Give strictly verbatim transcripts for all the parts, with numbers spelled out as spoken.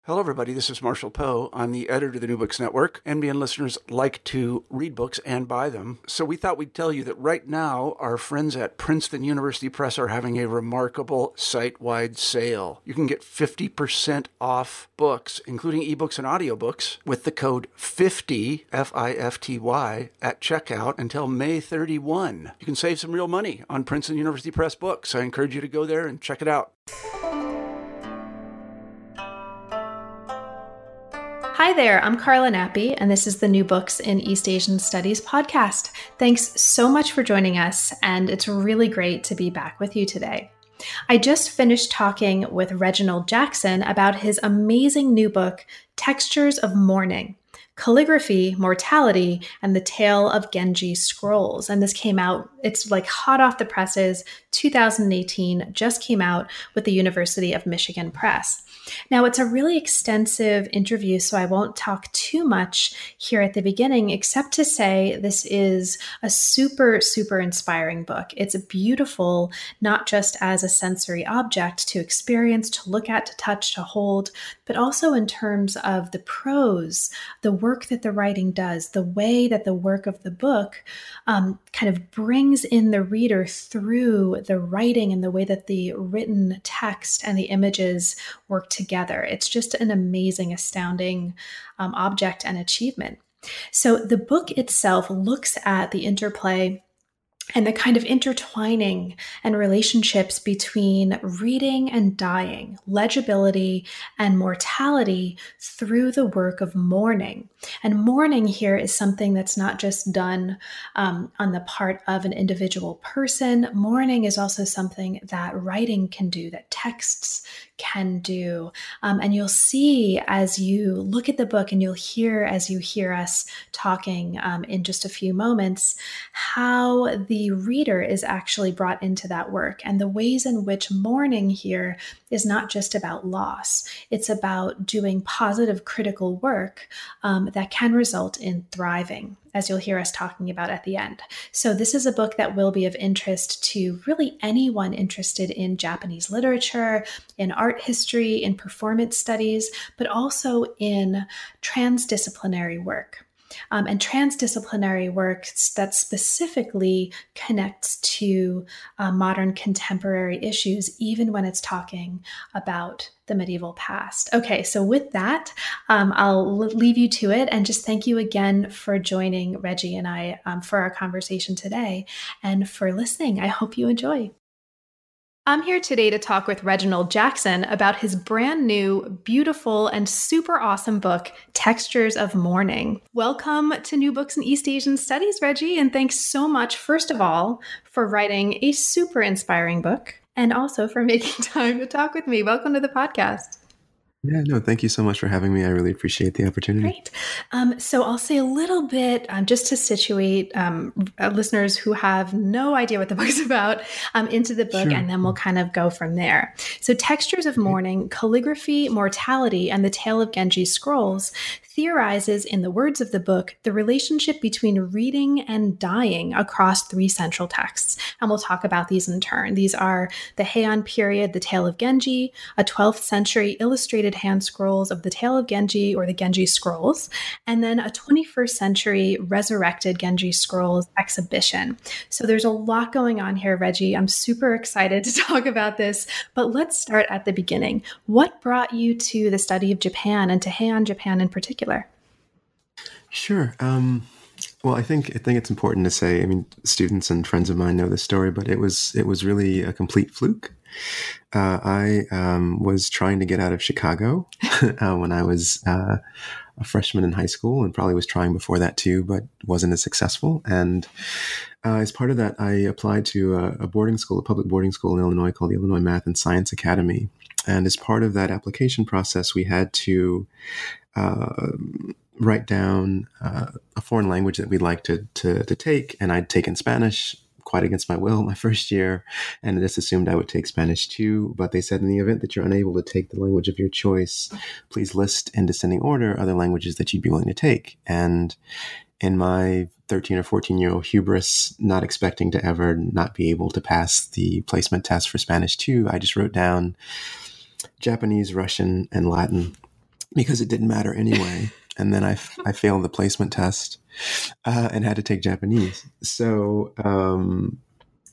Hello, everybody. This is Marshall Poe. I'm the editor of the New Books Network. N B N listeners like to read books and buy them. So we thought we'd tell you that right now, our friends at Princeton University Press are having a remarkable site-wide sale. You can get fifty percent off books, including ebooks and audiobooks, with the code fifty, F I F T Y, at checkout until May thirty-first. You can save some real money on Princeton University Press books. I encourage you to go there and check it out. Hi there, I'm Carla Nappi, and this is the New Books in East Asian Studies podcast. Thanks so much for joining us, and it's really great to be back with you today. I just finished talking with Reginald Jackson about his amazing new book, Textures of Mourning: Calligraphy, Mortality, and the Tale of Genji Scrolls. And this came out, it's like hot off the presses, two thousand eighteen, just came out with the University of Michigan Press. Now, it's a really extensive interview, so I won't talk too much here at the beginning, except to say this is a super, super inspiring book. It's beautiful, not just as a sensory object to experience, to look at, to touch, to hold, but also in terms of the prose, the work that the writing does, the way that the work of the book um, kind of brings in the reader through the writing and the way that the written text and the images work together. It's just an amazing, astounding um, object and achievement. So the book itself looks at the interplay and the kind of intertwining and relationships between reading and dying, legibility and mortality through the work of mourning. And mourning here is something that's not just done um, on the part of an individual person. Mourning is also something that writing can do, that texts can do. Um, and you'll see as you look at the book, and you'll hear as you hear us talking um, in just a few moments, how the The reader is actually brought into that work, and the ways in which mourning here is not just about loss. It's about doing positive critical work um, that can result in thriving, as you'll hear us talking about at the end. So this is a book that will be of interest to really anyone interested in Japanese literature, in art history, in performance studies, but also in transdisciplinary work. Um, and transdisciplinary work that specifically connects to uh, modern contemporary issues, even when it's talking about the medieval past. Okay, so with that, um, I'll leave you to it and just thank you again for joining Reggie and I um, for our conversation today and for listening. I hope you enjoy. I'm here today to talk with Reginald Jackson about his brand new, beautiful, and super awesome book, Textures of Mourning. Welcome to New Books in East Asian Studies, Reggie, and thanks so much, first of all, for writing a super inspiring book, and also for making time to talk with me. Welcome to the podcast. Yeah, no, thank you so much for having me. I really appreciate the opportunity. Great. Um, so I'll say a little bit um, just to situate um, uh, listeners who have no idea what the book is about um, into the book, sure. And then we'll kind of go from there. So Textures of Mourning, Calligraphy, Mortality, and the Tale of Genji Scrolls theorizes, in the words of the book, the relationship between reading and dying across three central texts. And we'll talk about these in turn. These are the Heian period, the Tale of Genji, a twelfth century illustrated hand scrolls of the Tale of Genji or the Genji Scrolls, and then a twenty-first century resurrected Genji Scrolls exhibition. So there's a lot going on here, Reggie. I'm super excited to talk about this, but let's start at the beginning. What brought you to the study of Japan and to Heian Japan in particular? Sure. Um, well, I think I think it's important to say, I mean, students and friends of mine know this story, but it was it was really a complete fluke. Uh, I um, was trying to get out of Chicago uh, when I was uh, a freshman in high school, and probably was trying before that too, but wasn't as successful. And uh, as part of that, I applied to a, a boarding school, a public boarding school in Illinois called the Illinois Math and Science Academy. And as part of that application process, we had to uh, write down uh, a foreign language that we'd like to, to to take, and I'd taken Spanish quite against my will my first year, and I just assumed I would take Spanish too. But they said, in the event that you're unable to take the language of your choice, please list in descending order other languages that you'd be willing to take. And in my thirteen or fourteen year old hubris, not expecting to ever not be able to pass the placement test for Spanish two, I just wrote down Japanese, Russian, and Latin. because it didn't matter anyway. And then I, I failed the placement test uh, and had to take Japanese. So um,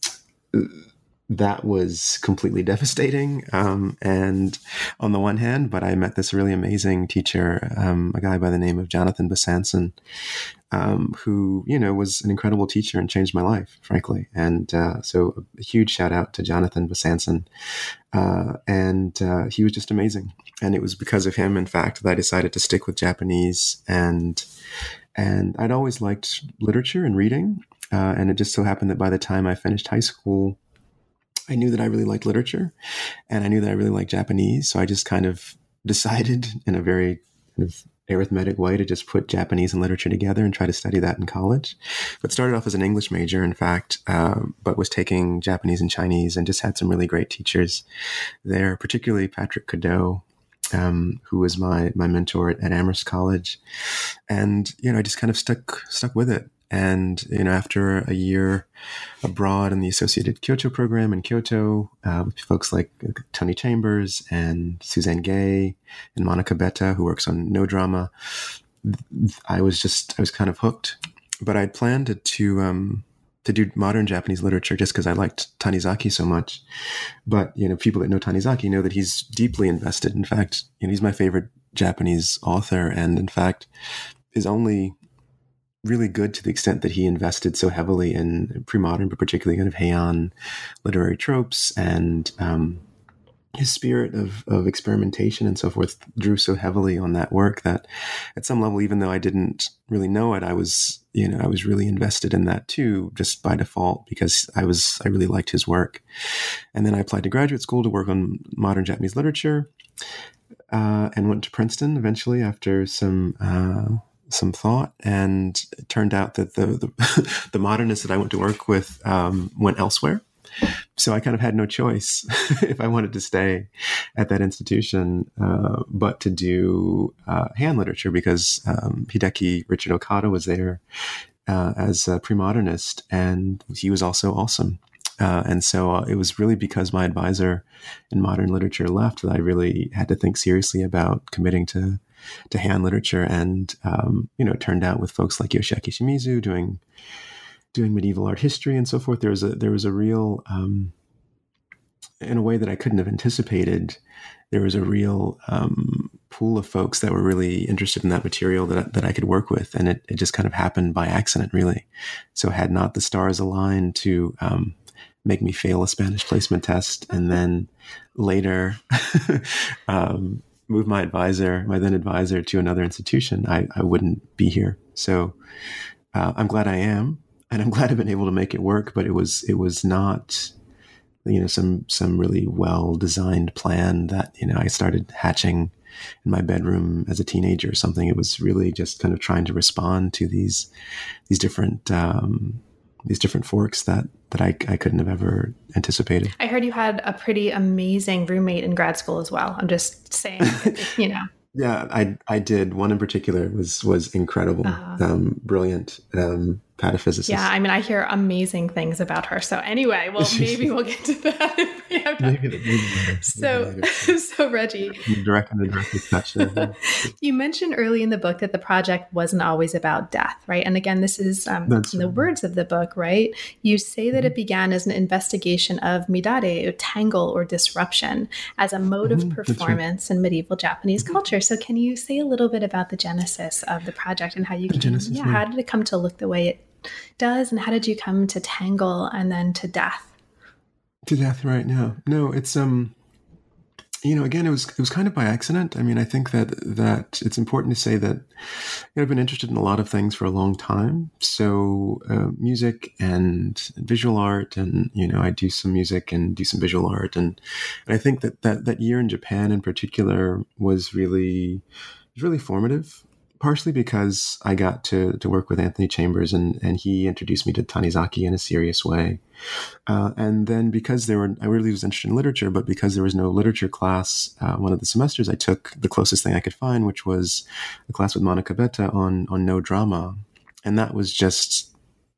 that was completely devastating. Um, and on the one hand, but I met this really amazing teacher, um, a guy by the name of Jonathan Besanson, um, who, you know, was an incredible teacher and changed my life, frankly. And uh, so a huge shout out to Jonathan Besanson. Uh, and uh, he was just amazing. And it was because of him, in fact, that I decided to stick with Japanese. And and I'd always liked literature and reading. Uh, and it just so happened that by the time I finished high school, I knew that I really liked literature, and I knew that I really liked Japanese. So I just kind of decided in a very kind of arithmetic way to just put Japanese and literature together and try to study that in college. But started off as an English major, in fact, uh, but was taking Japanese and Chinese and just had some really great teachers there, particularly Patrick Cadeau, um, who was my my mentor at, at Amherst College. And, you know, I just kind of stuck stuck with it. And, you know, after a year abroad in the Associated Kyoto program in Kyoto, uh, with folks like Tony Chambers and Suzanne Gay and Monica Betta, who works on No Drama, I was just, I was kind of hooked. But I'd planned to, to, um, to do modern Japanese literature just because I liked Tanizaki so much. But, you know, people that know Tanizaki know that he's deeply invested. In fact, you know, he's my favorite Japanese author. And in fact, is only really good to the extent that he invested so heavily in pre-modern, but particularly kind of Heian literary tropes, and um, his spirit of, of experimentation and so forth drew so heavily on that work that at some level, even though I didn't really know it, I was, you know, I was really invested in that too, just by default, because I was, I really liked his work. And then I applied to graduate school to work on modern Japanese literature, uh, and went to Princeton eventually after some, uh, some thought, and it turned out that the the, the modernists that I went to work with um, went elsewhere. So I kind of had no choice if I wanted to stay at that institution, uh, but to do uh, Heian literature, because um, Hideki Richard Okada was there uh, as a pre-modernist, and he was also awesome. Uh, and so uh, it was really because my advisor in modern literature left that I really had to think seriously about committing to to Heian literature. And, um, you know, it turned out with folks like Yoshiaki Shimizu doing, doing medieval art history and so forth, there was a, there was a real, um, in a way that I couldn't have anticipated, there was a real, um, pool of folks that were really interested in that material that, that I could work with. And it, it just kind of happened by accident, really. So had not the stars aligned to, um, make me fail a Spanish placement test, and then later, um, move my advisor, my then advisor, to another institution, I, I wouldn't be here. So uh, I'm glad I am, and I'm glad I've been able to make it work. But it was it was not, you know, some some really well designed plan that, you know, I started hatching in my bedroom as a teenager or something. It was really just kind of trying to respond to these these different um, these different forks that that I, I couldn't have ever anticipated. I heard you had a pretty amazing roommate in grad school as well. I'm just saying, you know. Yeah, I I did. One in particular was was incredible, uh-huh. um, brilliant um, pataphysicist. Yeah, I mean, I hear amazing things about her. So anyway, well, maybe we'll get to that. If we have maybe, maybe later. So, maybe later. So Reggie, direct and indirect touch. You mentioned early in the book that the project wasn't always about death, right? And again, this is um, in the words of the book, right? You say that mm-hmm. it began as an investigation of midare, or tangle, or disruption, as a mode mm-hmm. of performance right. in medieval Japanese mm-hmm. culture. So can you say a little bit about the genesis of the project and how you came, genesis, yeah, how did it come to look the way it does, and how did you come to tangle and then to death? To death, right now. No, it's um, you know, again, it was it was kind of by accident. I mean, I think that that it's important to say that, you know, I've been interested in a lot of things for a long time. So uh, music and visual art, and you know, I do some music and do some visual art, and, and I think that, that that year in Japan in particular was really was really formative. Partially because I got to, to work with Anthony Chambers, and, and he introduced me to Tanizaki in a serious way. Uh, and then because there were, I really was interested in literature, but because there was no literature class, uh, one of the semesters I took the closest thing I could find, which was a class with Monica Betta on, on No Drama. And that was just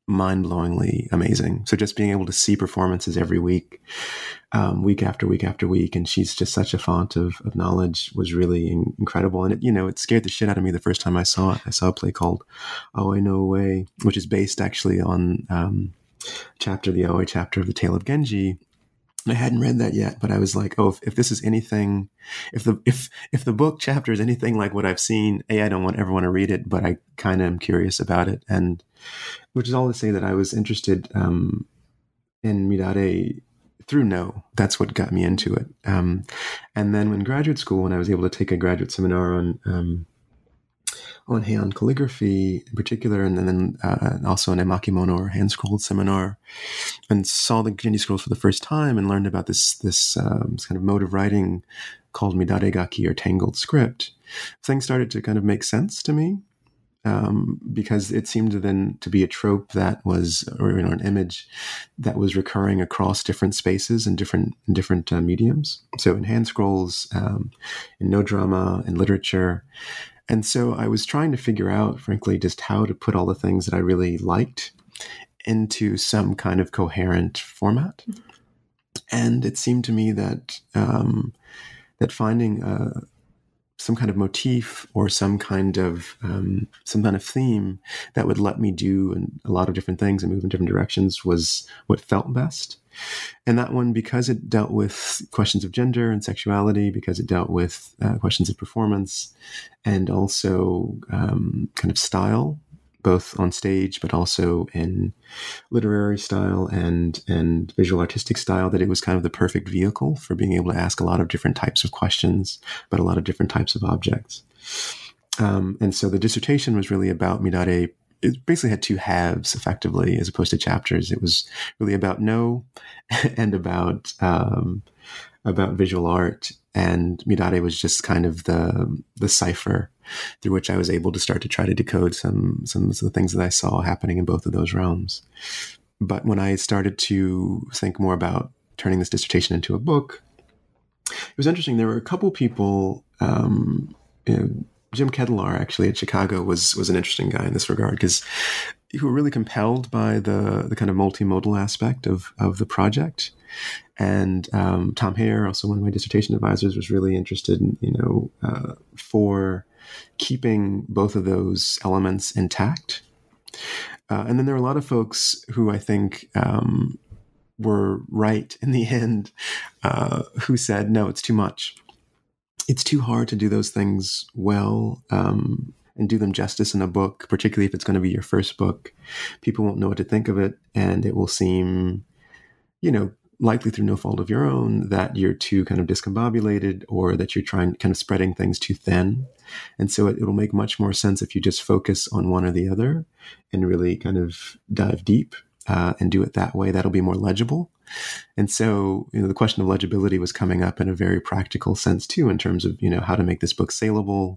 mind-blowingly amazing. So just being able to see performances every week, um, week after week after week, and she's just such a font of, of knowledge was really in- incredible. And it, you know, it scared the shit out of me the first time I saw it. I saw a play called Aoi no Ue, which is based actually on um, chapter, the Aoi chapter of the Tale of Genji. I hadn't read that yet, but I was like, oh, if, if this is anything, if the if if the book chapter is anything like what I've seen, A, I don't want ever want to read it, but I kind of am curious about it. And which is all to say that I was interested um, in Midare through No. That's what got me into it. Um, and then when graduate school, when I was able to take a graduate seminar on um, on Heian calligraphy in particular, and then uh, also an emakemono or hand-scrolled seminar, and saw the Genji scrolls for the first time and learned about this this, um, this kind of mode of writing called Midaregaki or tangled script. Things started to kind of make sense to me um, because it seemed to then to be a trope that was, or you know, an image that was recurring across different spaces and different in different uh, mediums. So in hand scrolls, um, in no drama, in literature. And so I was trying to figure out, frankly, just how to put all the things that I really liked into some kind of coherent format. And it seemed to me that um, that finding uh, some kind of motif or some kind of um, some kind of theme that would let me do an, a lot of different things and move in different directions was what felt best. And that one, because it dealt with questions of gender and sexuality, because it dealt with uh, questions of performance and also um, kind of style, both on stage, but also in literary style and, and visual artistic style, that it was kind of the perfect vehicle for being able to ask a lot of different types of questions, but a lot of different types of objects. Um, and so the dissertation was really about Midare. It basically had two halves, effectively, as opposed to chapters. It was really about No and about um, about visual art, and Midare was just kind of the the cipher through which I was able to start to try to decode some some of the things that I saw happening in both of those realms. But when I started to think more about turning this dissertation into a book, it was interesting. There were a couple people. Um, you know, Jim Kettler, actually, at Chicago, was was an interesting guy in this regard, because who were really compelled by the the kind of multimodal aspect of of the project. And um, Tom Hare, also one of my dissertation advisors, was really interested in, you know, uh, for keeping both of those elements intact. Uh, and then there were a lot of folks who I think um, were right in the end, uh, who said, no, it's too much. It's too hard to do those things well um, and do them justice in a book, particularly if it's going to be your first book. People won't know what to think of it, and it will seem, you know, likely through no fault of your own, that you're too kind of discombobulated, or that you're trying kind of spreading things too thin. And so it, it'll make much more sense if you just focus on one or the other and really kind of dive deep uh, and do it that way. That'll be more legible. And so, you know, the question of legibility was coming up in a very practical sense too, in terms of, you know, how to make this book saleable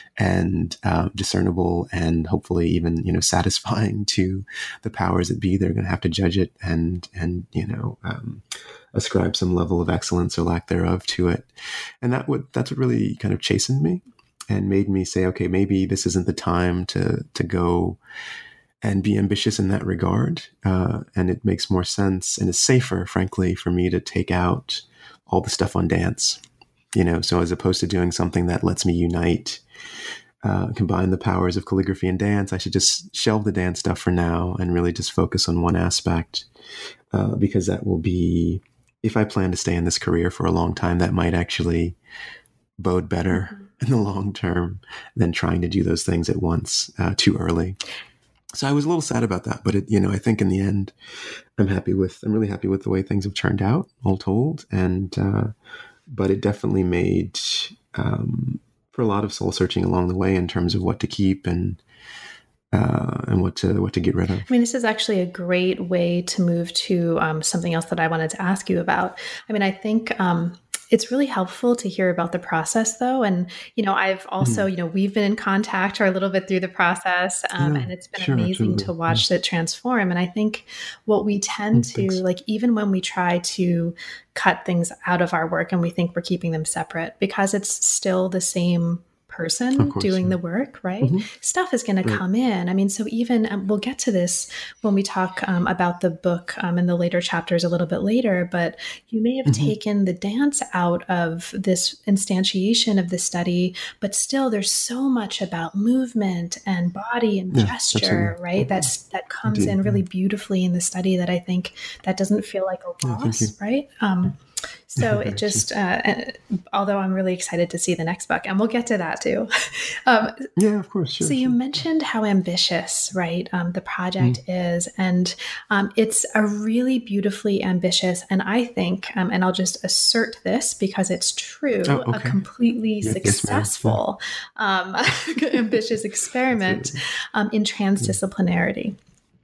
and uh, discernible and hopefully even, you know, satisfying to the powers that be. They're going to have to judge it and, and, you know, um, ascribe some level of excellence or lack thereof to it. And that would, that's what really kind of chastened me and made me say, okay, maybe this isn't the time to, to go and be ambitious in that regard. Uh, and it makes more sense and is safer, frankly, for me to take out all the stuff on dance, you know, so as opposed to doing something that lets me unite, uh, combine the powers of calligraphy and dance, I should just shelve the dance stuff for now and really just focus on one aspect, uh, because that will be, if I plan to stay in this career for a long time, that might actually bode better mm-hmm. in the long term than trying to do those things at once uh, too early. So I was a little sad about that, but it, you know, I think in the end, I'm happy with, I'm really happy with the way things have turned out, all told. And, uh, but it definitely made, um, for a lot of soul searching along the way in terms of what to keep and, uh, and what to, what to get rid of. I mean, this is actually a great way to move to, um, something else that I wanted to ask you about. I mean, I think, um, it's really helpful to hear about the process, though. And, you know, I've also, mm. you know, we've been in contact or a little bit through the process, um, yeah, and it's been sure, amazing absolutely. to watch yeah. it transform. And I think what we tend mm, to, thanks. like, even when we try to cut things out of our work and we think we're keeping them separate, because it's still the same person course, doing yeah. the work, right? Mm-hmm. Stuff is going right. to come in. I mean, so even um, we'll get to this when we talk um, about the book um, in the later chapters a little bit later, but you may have mm-hmm. taken the dance out of this instantiation of the study, but still there's so much about movement and body and yeah, gesture, absolutely. right? That's, that comes Indeed, in really yeah. beautifully in the study that I think that doesn't feel like a loss, yeah, right? Um, So it just, uh, although I'm really excited to see the next book, and we'll get to that too. Um, yeah, of course. Sure, so you sure. mentioned how ambitious, right, um, the project mm. is, and um, it's a really beautifully ambitious, and I think, um, and I'll just assert this because it's true, oh, okay. a completely yeah, successful, yes, um, ambitious experiment um, in transdisciplinarity.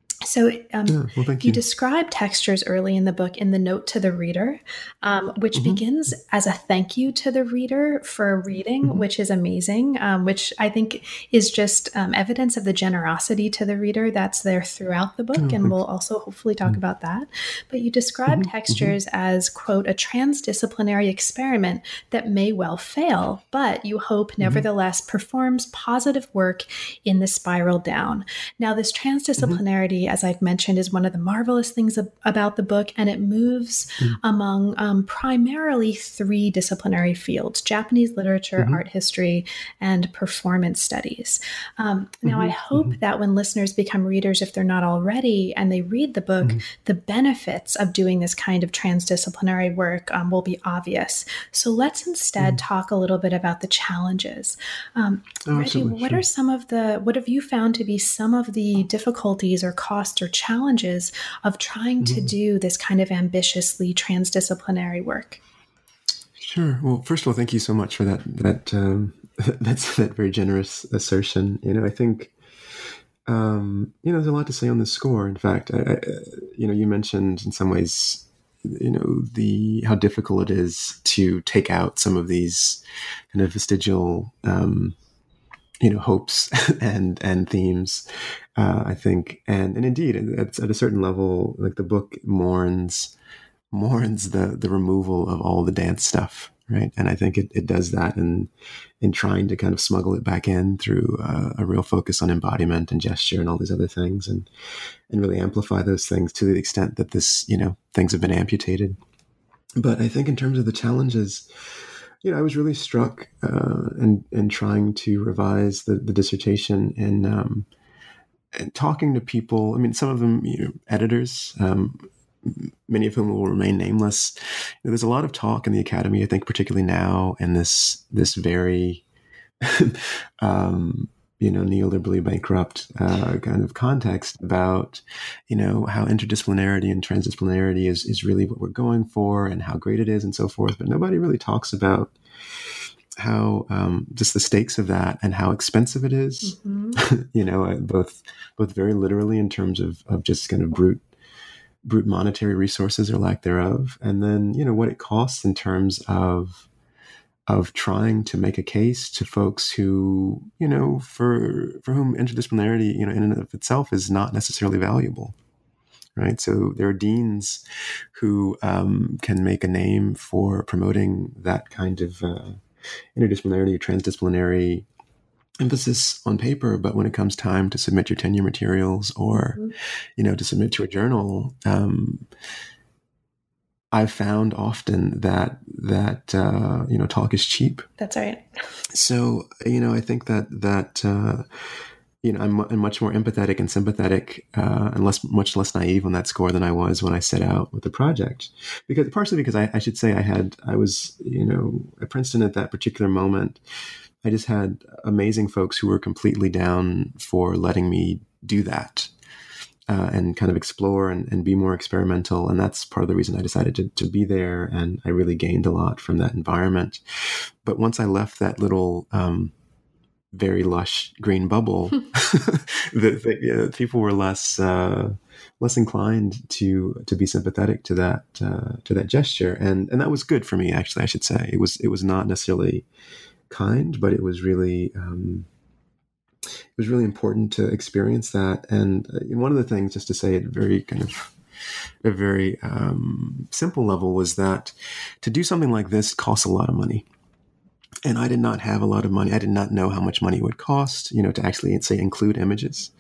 So um, yeah, well, thank you. you describe textures early in the book in the note to the reader, um, which mm-hmm. begins as a thank you to the reader for reading, mm-hmm. which is amazing, um, which I think is just um, evidence of the generosity to the reader that's there throughout the book. Oh, and thanks. We'll also hopefully talk mm-hmm. about that. But you describe mm-hmm. textures mm-hmm. as, quote, a transdisciplinary experiment that may well fail, but you hope mm-hmm. nevertheless performs positive work in the spiral down. Now, this transdisciplinarity, mm-hmm. as I've mentioned, is one of the marvelous things ab- about the book, and it moves mm. among um, primarily three disciplinary fields: Japanese literature, mm-hmm. art history, and performance studies. Um, now, mm-hmm. I hope mm-hmm. that when listeners become readers, if they're not already, and they read the book, mm-hmm. the benefits of doing this kind of transdisciplinary work um, will be obvious. So let's instead mm-hmm. talk a little bit about the challenges. Um, oh, Reggie, what sure. are some of the, what have you found to be some of the difficulties or costs or challenges of trying mm-hmm. to do this kind of ambitiously transdisciplinary work? Sure. Well, first of all, thank you so much for that. That um, that's that very generous assertion. You know, I think um, you know there's a lot to say on this score. In fact, I, I, you know, you mentioned in some ways, you know, the how difficult it is to take out some of these kind of vestigial Um, you know, hopes and, and themes, uh, I think. And, and indeed, at, at a certain level, like the book mourns, mourns the, the removal of all the dance stuff. Right. And I think it, it does that in, in trying to kind of smuggle it back in through uh, a real focus on embodiment and gesture and all these other things, and, and really amplify those things to the extent that this, you know, things have been amputated. But I think in terms of the challenges, you know, I was really struck uh, in, in trying to revise the, the dissertation and, um, and talking to people. I mean, some of them, you know, editors, um, many of whom will remain nameless. You know, there's a lot of talk in the academy, I think, particularly now in this this very, um, you know, neoliberally bankrupt uh, kind of context about, you know, how interdisciplinarity and transdisciplinarity is, is really what we're going for and how great it is and so forth. But nobody really talks about how um, just the stakes of that and how expensive it is, mm-hmm. you know, both both very literally in terms of, of just kind of brute, brute monetary resources or lack thereof. And then, you know, what it costs in terms of of trying to make a case to folks who, you know, for for whom interdisciplinarity, you know, in and of itself is not necessarily valuable, right? So there are deans who um, can make a name for promoting that kind of uh, interdisciplinarity, transdisciplinary emphasis on paper, but when it comes time to submit your tenure materials or, mm-hmm. you know, to submit to a journal, um, I've found often that that uh, you know, talk is cheap. That's right. So you know, I think that that uh, you know, I'm, I'm much more empathetic and sympathetic, uh, and less much less naive on that score than I was when I set out with the project. Because partially because I, I should say I had I was you know at Princeton at that particular moment, I just had amazing folks who were completely down for letting me do that. Uh, and kind of explore and, and be more experimental. And that's part of the reason I decided to, to be there. And I really gained a lot from that environment. But once I left that little um, very lush green bubble, the, the, you know, people were less uh, less inclined to to be sympathetic to that uh, to that gesture. And and that was good for me, actually, I should say. It was it was not necessarily kind, but it was really um, it was really important to experience that. And one of the things, just to say it very kind of a very um, simple level, was that to do something like this costs a lot of money. And I did not have a lot of money. I did not know how much money it would cost, you know, to actually, say, include images.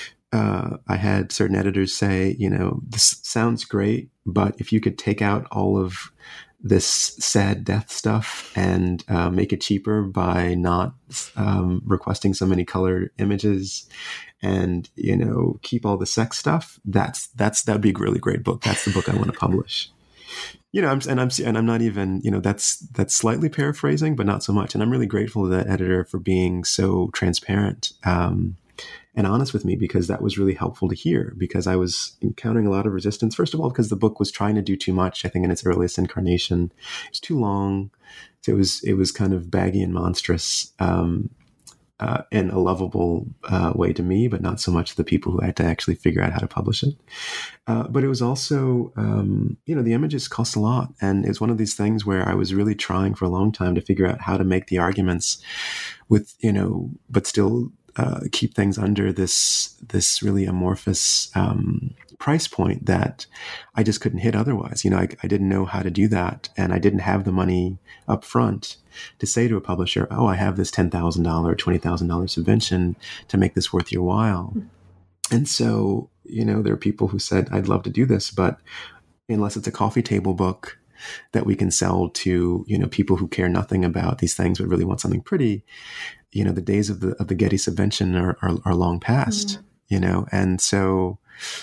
Uh, I had certain editors say, you know, this sounds great, but if you could take out all of this sad death stuff and uh, make it cheaper by not um, requesting so many color images, and, you know, keep all the sex stuff, that's that's that'd be a really great book. That's the book I want to publish. You know, I'm, and I'm and I'm not even, you know, that's that's slightly paraphrasing, but not so much. And I'm really grateful to that editor for being so transparent um, and honest with me, because that was really helpful to hear, because I was encountering a lot of resistance. First of all, because the book was trying to do too much. I think in its earliest incarnation, it was too long. So it was it was kind of baggy and monstrous. Um, Uh, in a lovable uh, way to me, but not so much the people who had to actually figure out how to publish it. Uh, but it was also, um, you know, the images cost a lot. And it's one of these things where I was really trying for a long time to figure out how to make the arguments with, you know, but still uh, keep things under this, this really amorphous um, price point that I just couldn't hit otherwise. You know, I, I didn't know how to do that. And I didn't have the money up front to say to a publisher, oh, I have this ten thousand dollars, twenty thousand dollars subvention to make this worth your while. Mm-hmm. And so, you know, there are people who said, I'd love to do this, but unless it's a coffee table book that we can sell to, you know, people who care nothing about these things, but really want something pretty, you know, the days of the, of the Getty subvention are, are, are long past, mm-hmm. you know? And so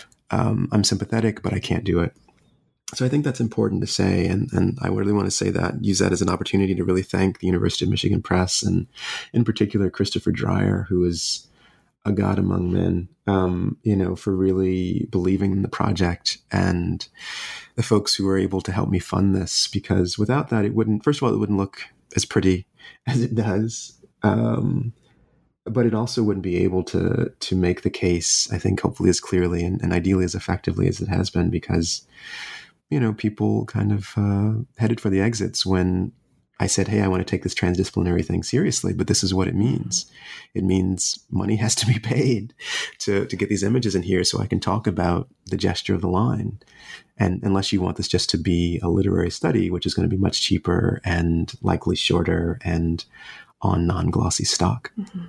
um, I'm sympathetic, but I can't do it. So I think that's important to say, and, and I really want to say that, use that as an opportunity to really thank the University of Michigan Press, and in particular Christopher Dreyer, who is a god among men, um, you know, for really believing in the project, and the folks who were able to help me fund this, because without that, it wouldn't, first of all, it wouldn't look as pretty as it does. Um, but it also wouldn't be able to to make the case, I think, hopefully as clearly and, and ideally as effectively as it has been, because you know, people kind of uh, headed for the exits when I said, hey, I want to take this transdisciplinary thing seriously, but this is what it means. It means money has to be paid to, to get these images in here so I can talk about the gesture of the line. And unless you want this just to be a literary study, which is going to be much cheaper and likely shorter and on non-glossy stock. Mm-hmm.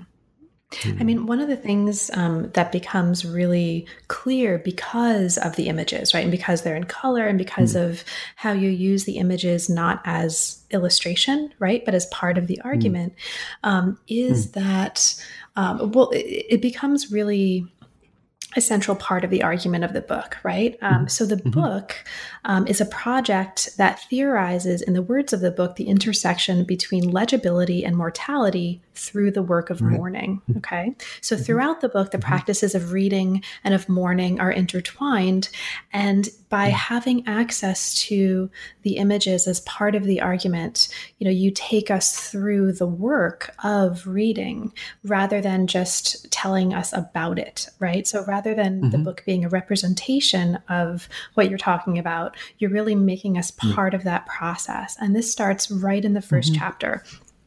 I mean, one of the things um, that becomes really clear because of the images, right? And because they're in color and because mm. of how you use the images not as illustration, right? But as part of the argument, mm. um, is mm. that, um, well, it, it becomes really a central part of the argument of the book, right? Um, mm-hmm. So the mm-hmm. book um, is a project that theorizes, in the words of the book, the intersection between legibility and mortality through the work of right. mourning, okay? So mm-hmm. throughout the book, the mm-hmm. practices of reading and of mourning are intertwined, and by mm-hmm. having access to the images as part of the argument, you know, you take us through the work of reading rather than just telling us about it, right? So rather than mm-hmm. the book being a representation of what you're talking about, you're really making us part mm-hmm. of that process. And this starts right in the first mm-hmm. chapter.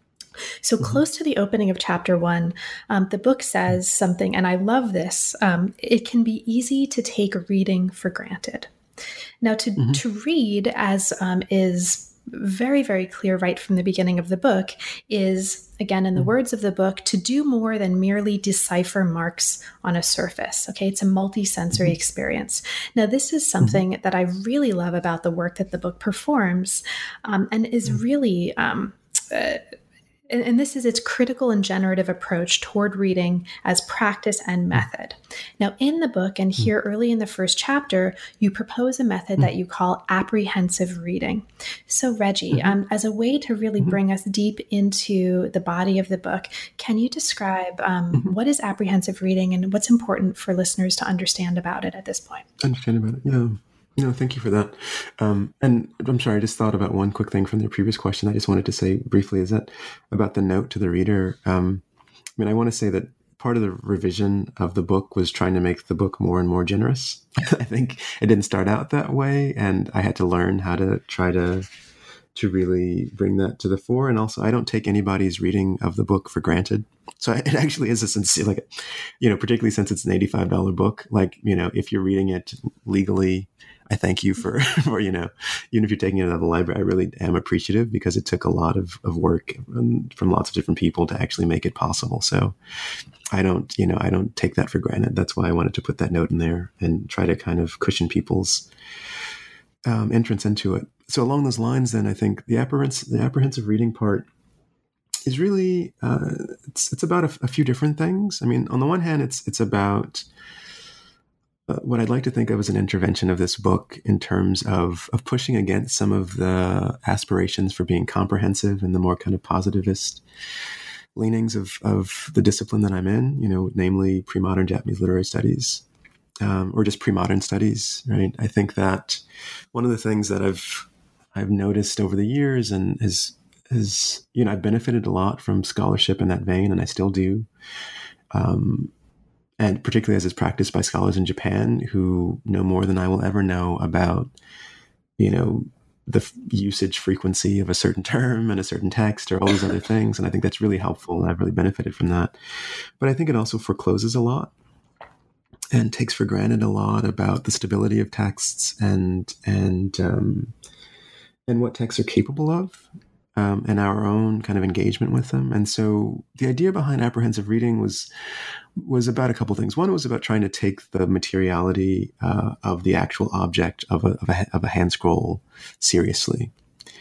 So mm-hmm. close to the opening of chapter one, um, the book says something, and I love this. Um, it can be easy to take reading for granted. Now, to, mm-hmm. to read, as um, is very, very clear right from the beginning of the book, is, again, in the mm-hmm. words of the book, to do more than merely decipher marks on a surface. Okay, it's a multi-sensory mm-hmm. experience. Now, this is something mm-hmm. that I really love about the work that the book performs, um, and is mm-hmm. really... Um, uh, And, and this is its critical and generative approach toward reading as practice and method. Now, in the book, and here early in the first chapter, you propose a method mm-hmm. that you call apprehensive reading. So, Reggie, mm-hmm. um, as a way to really mm-hmm. bring us deep into the body of the book, can you describe um, mm-hmm. what is apprehensive reading and what's important for listeners to understand about it at this point? Understand about it, yeah. No, thank you for that. Um, and I'm sorry, I just thought about one quick thing from the previous question. I just wanted to say briefly is that about the note to the reader. Um, I mean, I want to say that part of the revision of the book was trying to make the book more and more generous. I think it didn't start out that way, and I had to learn how to try to to really bring that to the fore. And also, I don't take anybody's reading of the book for granted. So it actually is a sincere, like, you know, particularly since it's an eighty-five dollars book, like, you know, if you're reading it legally, I thank you for, for, you know, even if you're taking it out of the library, I really am appreciative, because it took a lot of, of work from lots of different people to actually make it possible. So I don't, you know, I don't take that for granted. That's why I wanted to put that note in there and try to kind of cushion people's um, entrance into it. So along those lines, then I think the apprehens- the apprehensive reading part is really, uh, it's, it's about a, a few different things. I mean, on the one hand, it's, it's about uh, what I'd like to think of as an intervention of this book in terms of, of pushing against some of the aspirations for being comprehensive and the more kind of positivist leanings of, of the discipline that I'm in, you know, namely pre-modern Japanese literary studies, um, or just pre-modern studies, right? I think that one of the things that I've, I've noticed over the years and has is, you know, I've benefited a lot from scholarship in that vein, and I still do. Um, and particularly as it's practiced by scholars in Japan who know more than I will ever know about, you know, the f- usage frequency of a certain term and a certain text or all these other things. And I think that's really helpful. And I've really benefited from that. But I think it also forecloses a lot and takes for granted a lot about the stability of texts and, and, um, and what texts are capable of. Um, and our own kind of engagement with them. And so the idea behind apprehensive reading was was about a couple things. One was about trying to take the materiality uh, of the actual object of a, of a, of a hand scroll seriously.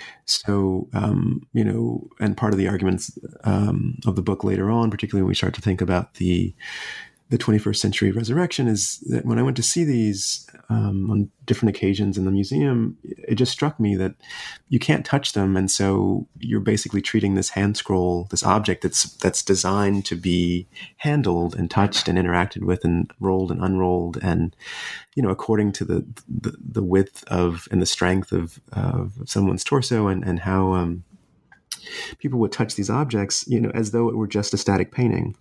So, um, you know, and part of the arguments um, of the book later on, particularly when we start to think about the the twenty-first century resurrection, is that when I went to see these um, on different occasions in the museum, it just struck me that you can't touch them. And so you're basically treating this hand scroll, this object that's that's designed to be handled and touched and interacted with and rolled and unrolled. And, you know, according to the the, the width of and the strength of, of someone's torso and, and how um, people would touch these objects, you know, as though it were just a static painting.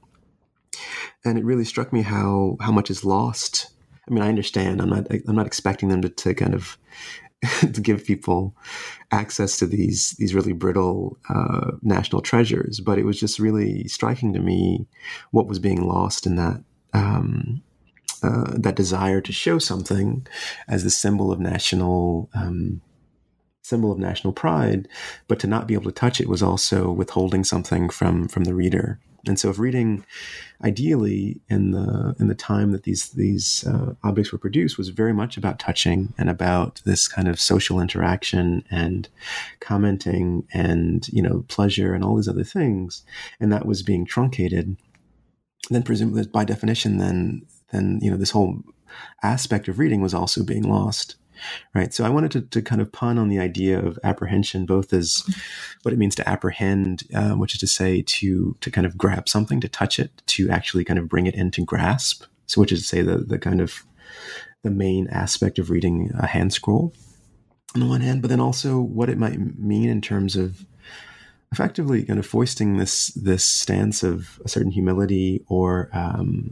And it really struck me how how much is lost. I mean, I understand. I'm not I'm not expecting them to, to kind of to give people access to these these really brittle uh, national treasures, but it was just really striking to me what was being lost in that um, uh, that desire to show something as the symbol of national um, symbol of national pride, but to not be able to touch it was also withholding something from from the reader. And so if reading, ideally, in the in the time that these these uh, objects were produced, was very much about touching and about this kind of social interaction and commenting and, you know, pleasure and all these other things, and that was being truncated, then presumably by definition, then then you know this whole aspect of reading was also being lost. Right. So I wanted to, to kind of pun on the idea of apprehension, both as what it means to apprehend, uh, which is to say to to kind of grab something, to touch it, to actually kind of bring it into grasp. So which is to say the the kind of the main aspect of reading a hand scroll on the one hand, but then also what it might mean in terms of effectively kind of foisting this this stance of a certain humility or um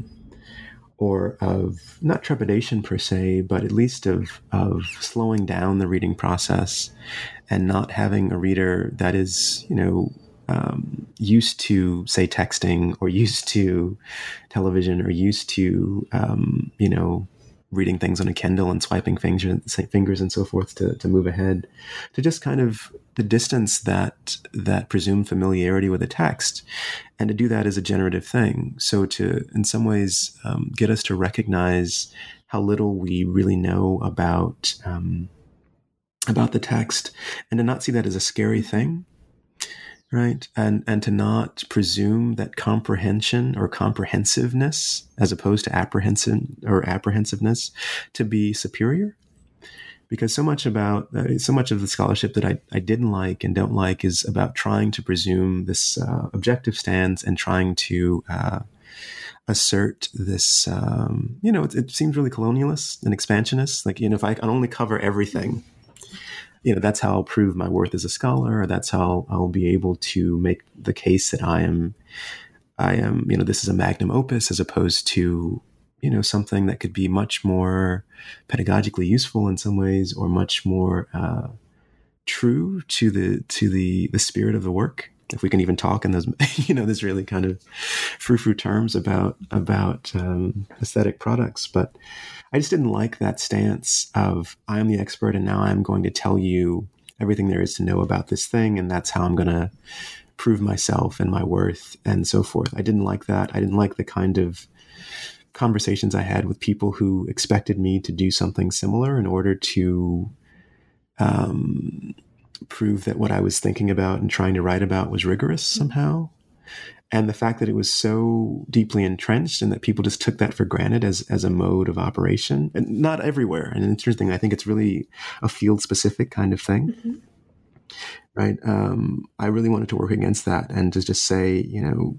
or of not trepidation per se, but at least of of slowing down the reading process and not having a reader that is, you know, um, used to, say, texting or used to television or used to, um, you know, reading things on a Kindle and swiping fingers, fingers and so forth to, to move ahead, to just kind of the distance that that presumed familiarity with a text, and to do that as a generative thing. So to, in some ways, um, get us to recognize how little we really know about um, about the text, and to not see that as a scary thing, right? And and to not presume that comprehension or comprehensiveness, as opposed to apprehension or apprehensiveness, to be superior. Because so much about uh, so much of the scholarship that I, I didn't like and don't like is about trying to presume this uh, objective stance and trying to uh, assert this. Um, you know, it, it seems really colonialist and expansionist. Like, you know, if I can only cover everything, you know, that's how I'll prove my worth as a scholar, or that's how I'll be able to make the case that I am, I am, you know, this is a magnum opus, as opposed to, you know, something that could be much more pedagogically useful in some ways, or much more, uh, true to the to the the spirit of the work, if we can even talk in those, you know, this really kind of frou-frou terms about about um, aesthetic products. But I just didn't like that stance of I am the expert and now I'm going to tell you everything there is to know about this thing, and that's how I'm going to prove myself and my worth and so forth. I didn't like that. I didn't like the kind of conversations I had with people who expected me to do something similar in order to um, prove that what I was thinking about and trying to write about was rigorous somehow. And the fact that it was so deeply entrenched and that people just took that for granted as, as a mode of operation, and not everywhere. And interesting, I think it's really a field specific kind of thing. Mm-hmm. Right. Um, I really wanted to work against that and to just say, you know,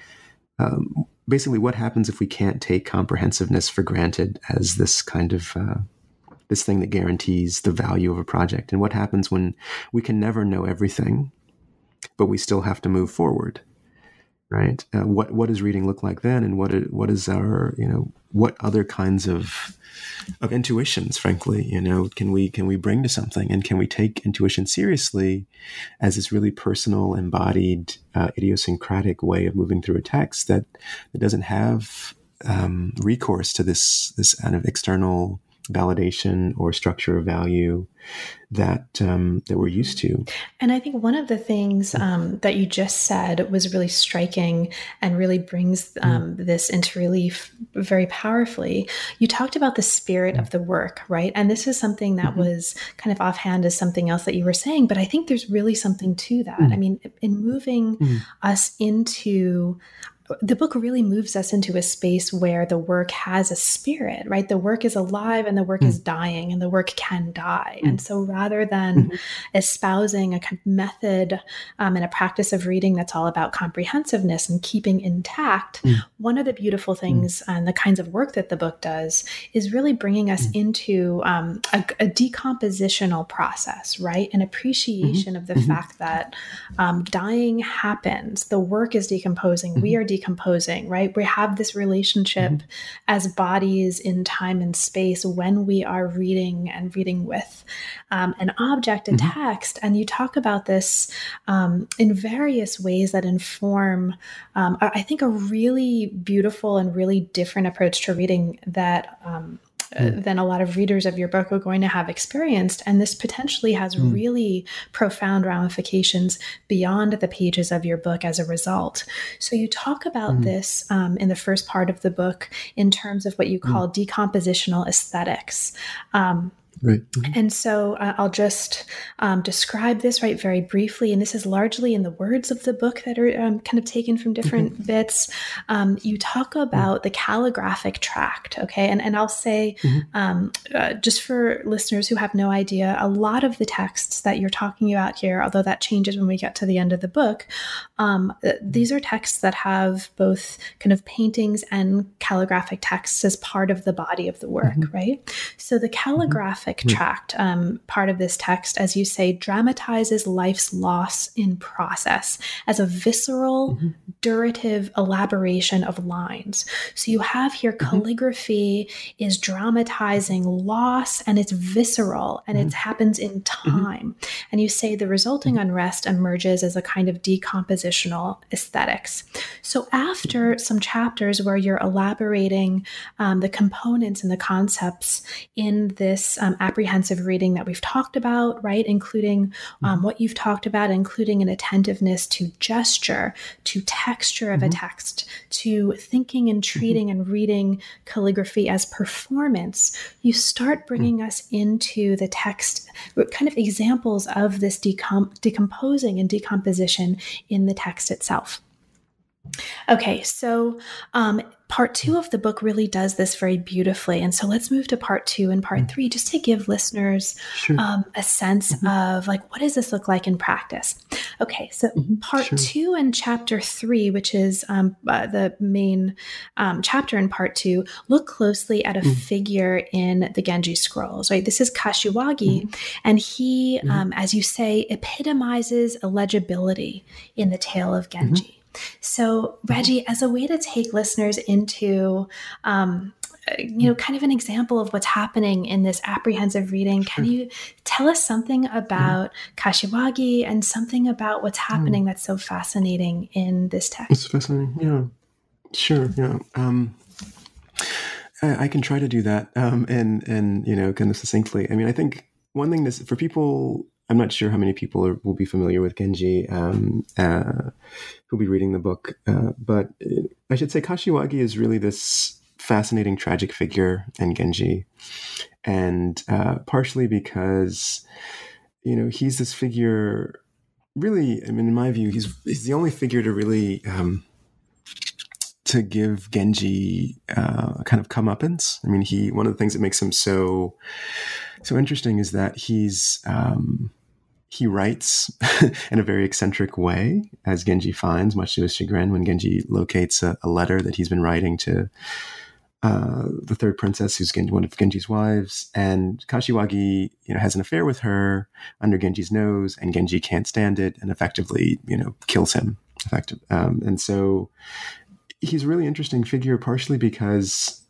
um, basically what happens if we can't take comprehensiveness for granted as this kind of, uh, this thing that guarantees the value of a project? And what happens when we can never know everything, but we still have to move forward? Right. Uh, what, what does reading look like then? And what, what is our, you know, what other kinds of, of intuitions, frankly, you know, can we, can we bring to something, and can we take intuition seriously as this really personal, embodied, uh, idiosyncratic way of moving through a text that, that doesn't have, um, recourse to this, this kind of external validation or structure of value that um, that we're used to. And I think one of the things um, that you just said was really striking and really brings um, mm. this into relief very powerfully. You talked about the spirit mm. of the work, right? And this is something that mm-hmm. was kind of offhand as something else that you were saying, but I think there's really something to that. Mm. I mean, in moving mm. us into the book really moves us into a space where the work has a spirit, right? The work is alive and the work mm. is dying, and the work can die. Mm. And so rather than mm-hmm. espousing a kind of method um, and a practice of reading that's all about comprehensiveness and keeping intact, mm. one of the beautiful things mm. and the kinds of work that the book does is really bringing us mm. into um, a, a decompositional process, right? An appreciation mm-hmm. of the mm-hmm. fact that um, dying happens. The work is decomposing. Mm-hmm. We are decomposing. Decomposing, right? We have this relationship mm-hmm. as bodies in time and space when we are reading and reading with um, an object and mm-hmm. text. And you talk about this um, in various ways that inform, um, I think, a really beautiful and really different approach to reading that um, Mm. than a lot of readers of your book are going to have experienced. And this potentially has mm. really profound ramifications beyond the pages of your book as a result. So you talk about mm. this um, in the first part of the book in terms of what you call mm. decompositional aesthetics. Um, Right. Mm-hmm. And so uh, I'll just um, describe this right very briefly. And this is largely in the words of the book that are um, kind of taken from different mm-hmm. bits. Um, you talk about mm-hmm. the calligraphic tract. Okay. And, and I'll say, mm-hmm. um, uh, just for listeners who have no idea, a lot of the texts that you're talking about here, although that changes when we get to the end of the book, um, mm-hmm. these are texts that have both kind of paintings and calligraphic texts as part of the body of the work, mm-hmm. right? So the calligraphic Mm-hmm. tract, um, part of this text, as you say, dramatizes life's loss in process as a visceral, mm-hmm. durative elaboration of lines. So you have here mm-hmm. calligraphy is dramatizing loss, and it's visceral, and mm-hmm. it happens in time. Mm-hmm. And you say the resulting mm-hmm. unrest emerges as a kind of decompositional aesthetics. So after mm-hmm. some chapters where you're elaborating um, the components and the concepts in this um, apprehensive reading that we've talked about, right? Including um, mm-hmm. what you've talked about, including an attentiveness to gesture, to texture of mm-hmm. a text, to thinking and treating mm-hmm. and reading calligraphy as performance. You start bringing mm-hmm. us into the text, kind of examples of this decom- decomposing and decomposition in the text itself. Okay, so um, part two of the book really does this very beautifully. And so let's move to part two and part mm-hmm. three, just to give listeners sure. um, a sense mm-hmm. of like, what does this look like in practice? Okay, so mm-hmm. part sure. two and chapter three, which is um, uh, the main um, chapter in part two, look closely at a mm-hmm. figure in the Genji Scrolls, right? This is Kashiwagi, mm-hmm. and he, mm-hmm. um, as you say, epitomizes illegibility in the tale of Genji. Mm-hmm. So, Reggie, as a way to take listeners into um, you know, kind of an example of what's happening in this apprehensive reading. Can you tell us something about mm-hmm. Kashiwagi and something about what's happening mm. that's so fascinating in this text? It's fascinating, yeah. Sure, yeah. Um, I, I can try to do that, um, and and you know, kind of succinctly. I mean, I think one thing that's for people. I'm not sure how many people are, will be familiar with Genji um, uh, who'll be reading the book, uh, but I should say Kashiwagi is really this fascinating tragic figure in Genji, and uh, partially because you know he's this figure. Really, I mean, in my view, he's he's the only figure to really. Um, to give Genji uh, a kind of comeuppance. I mean, he one of the things that makes him so so interesting is that he's um, he writes in a very eccentric way, as Genji finds, much to his chagrin, when Genji locates a, a letter that he's been writing to uh, the third princess, who's Genji, one of Genji's wives, and Kashiwagi, you know, has an affair with her under Genji's nose, and Genji can't stand it, and effectively, you know, kills him. Effective, um, and so. He's a really interesting figure, partially because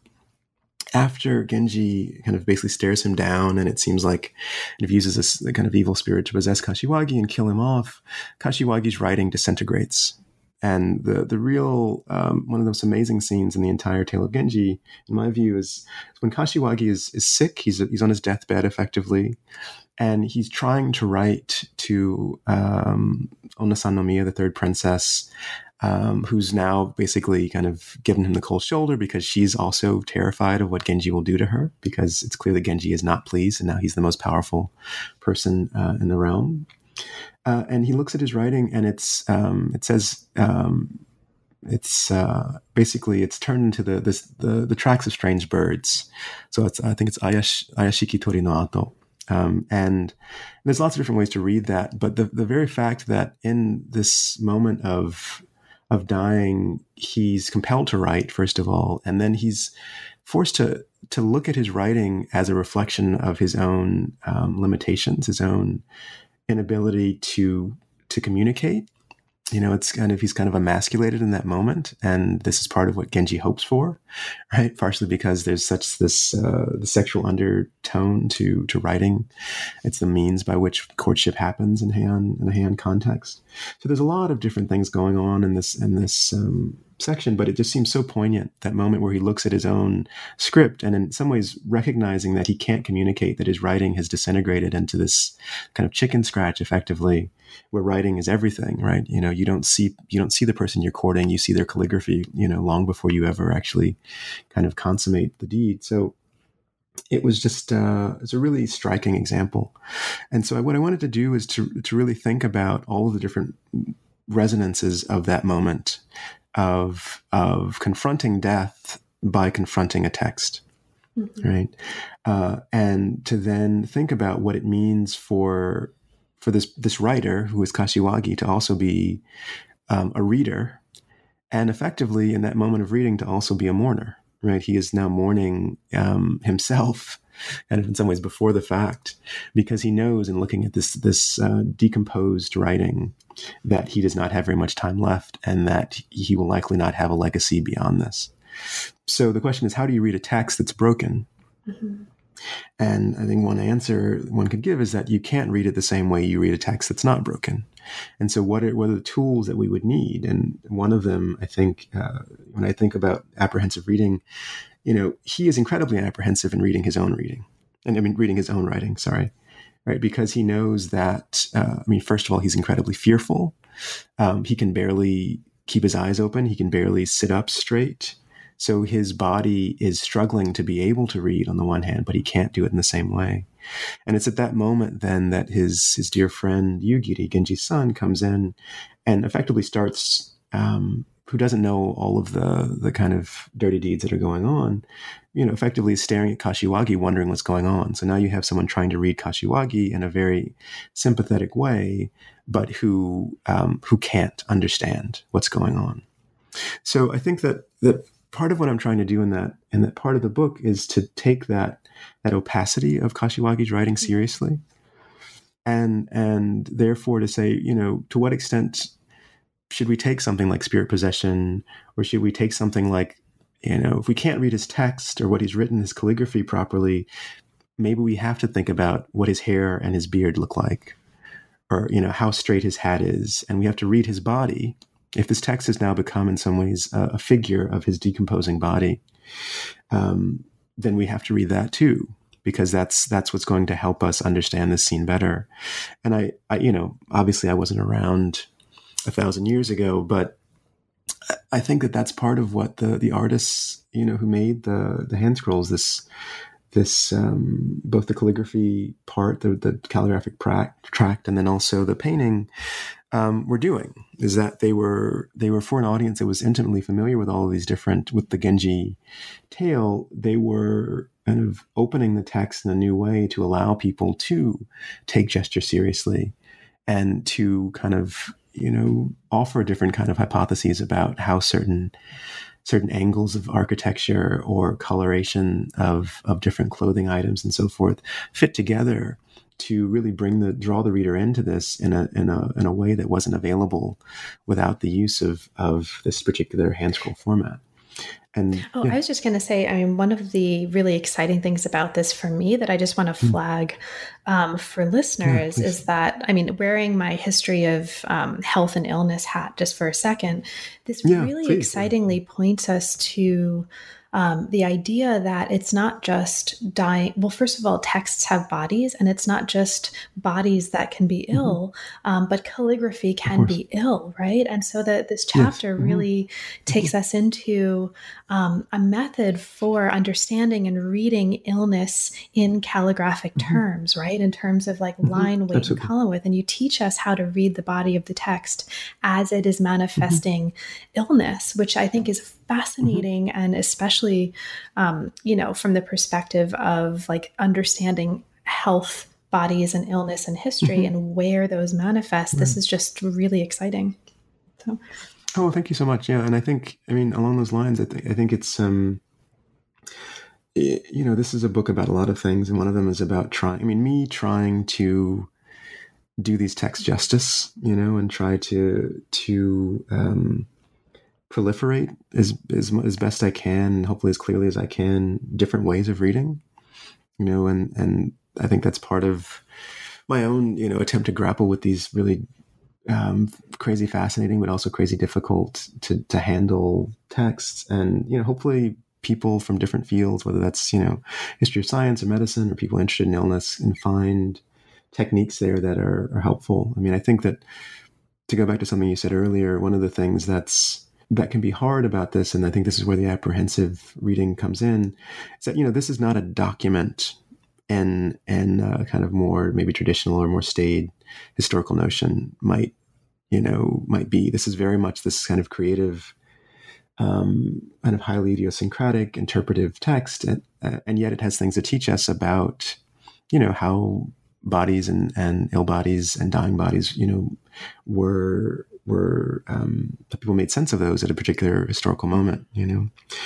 after Genji kind of basically stares him down, and it seems like it uses this kind of evil spirit to possess Kashiwagi and kill him off, Kashiwagi's writing disintegrates. And the the real, um, one of the most amazing scenes in the entire tale of Genji, in my view, is when Kashiwagi is, is sick, he's, he's on his deathbed effectively, and he's trying to write to um, Onna-san no Miya, the third princess, Um, who's now basically kind of given him the cold shoulder because she's also terrified of what Genji will do to her, because it's clear that Genji is not pleased, and now he's the most powerful person uh, in the realm. Uh, and he looks at his writing, and it's um, it says um, it's uh, basically it's turned into the this, the the tracks of strange birds. So it's I think it's Ayash, Ayashiki Tori no Ato. Um, and there's lots of different ways to read that, but the the very fact that in this moment of of dying, he's compelled to write, first of all, and then he's forced to to look at his writing as a reflection of his own um, limitations, his own inability to to communicate. You know, it's kind of he's kind of emasculated in that moment, and this is part of what Genji hopes for, right? Partially because there's such this uh, the sexual undertone to to writing. It's the means by which courtship happens in Heian in a Heian context. So there's a lot of different things going on in this in this um, section, but it just seems so poignant, that moment where he looks at his own script and in some ways recognizing that he can't communicate, that his writing has disintegrated into this kind of chicken scratch, effectively, where writing is everything, right? You know, you don't see you don't see the person you're courting, you see their calligraphy, you know, long before you ever actually kind of consummate the deed. So it was just uh, it's a really striking example. And so what I wanted to do is to to really think about all of the different resonances of that moment of of confronting death by confronting a text, mm-hmm. right? Uh, and to then think about what it means for for this this writer, who is Kashiwagi, to also be um, a reader, and effectively in that moment of reading to also be a mourner, right? He is now mourning um, himself, kind of in some ways before the fact, because he knows in looking at this this uh, decomposed writing that he does not have very much time left, and that he will likely not have a legacy beyond this. So the question is, how do you read a text that's broken? Mm-hmm. And I think one answer one could give is that you can't read it the same way you read a text that's not broken. And so what are, what are the tools that we would need? And one of them, I think, uh, when I think about apprehensive reading, you know, he is incredibly apprehensive in reading his own reading. And I mean, reading his own writing, sorry. Right, because he knows that, uh, I mean, first of all, he's incredibly fearful. Um, he can barely keep his eyes open. He can barely sit up straight. So his body is struggling to be able to read on the one hand, but he can't do it in the same way. And it's at that moment then that his his dear friend Yugiri, Genji's son, comes in and effectively starts, um, who doesn't know all of the the kind of dirty deeds that are going on, you know, effectively staring at Kashiwagi, wondering what's going on. So now you have someone trying to read Kashiwagi in a very sympathetic way, but who um, who can't understand what's going on. So I think that that part of what I'm trying to do in that in that part of the book is to take that that opacity of Kashiwagi's writing seriously, and and therefore to say, you know, to what extent should we take something like spirit possession, or should we take something like you know, if we can't read his text or what he's written, his calligraphy properly, maybe we have to think about what his hair and his beard look like, or, you know, how straight his hat is. And we have to read his body. If this text has now become in some ways a, a figure of his decomposing body, um, then we have to read that too, because that's that's what's going to help us understand this scene better. And I, I you know, obviously I wasn't around a thousand years ago, but I think that that's part of what the the artists, you know, who made the the hand scrolls, this this um, both the calligraphy part, the, the calligraphic pra- tract, and then also the painting, um, were doing, is that they were they were for an audience that was intimately familiar with all of these different, with the Genji tale. They were kind of opening the text in a new way to allow people to take gesture seriously and to kind of, you know, offer different kind of hypotheses about how certain certain angles of architecture or coloration of, of different clothing items and so forth fit together to really bring the, draw the reader into this in a, in a, in a way that wasn't available without the use of, of this particular hand scroll format. And oh, yeah. I was just going to say, I mean, one of the really exciting things about this for me that I just want to flag um, for listeners yeah, is that, I mean, wearing my history of um, health and illness hat just for a second, this yeah, really please. excitingly points us to Um, the idea that it's not just dying. Well, first of all, texts have bodies, and it's not just bodies that can be ill, mm-hmm. um, but calligraphy can be ill, right? And so that this chapter yes. mm-hmm. really takes mm-hmm. us into um, a method for understanding and reading illness in calligraphic mm-hmm. terms, right? In terms of like mm-hmm. line, weight, Absolutely. and column width. And you teach us how to read the body of the text as it is manifesting mm-hmm. illness, which I think is fascinating, mm-hmm. and especially, um, you know, from the perspective of like understanding health, bodies, and illness and history, mm-hmm. and where those manifest. Right. This is just really exciting. So, oh, thank you so much. Yeah, and I think, I mean, along those lines, I think I think it's, um, it, you know, this is a book about a lot of things, and one of them is about trying. I mean, me trying to do these texts justice, you know, and try to to um, proliferate as, as as best I can, and hopefully as clearly as I can, different ways of reading, you know, and and I think that's part of my own, you know, attempt to grapple with these really um, crazy fascinating, but also crazy difficult to to handle texts, and you know, hopefully people from different fields, whether that's, you know, history of science or medicine, or people interested in illness, and find techniques there that are, are helpful. I mean, I think that, to go back to something you said earlier, one of the things that's that can be hard about this, and I think this is where the apprehensive reading comes in, is that, you know, this is not a document and and uh, kind of more maybe traditional or more staid historical notion might, you know, might be. This is very much this kind of creative, um, kind of highly idiosyncratic, interpretive text, and, uh, and yet it has things to teach us about, you know, how bodies and, and ill bodies and dying bodies, you know, were were um, people made sense of those at a particular historical moment, you know,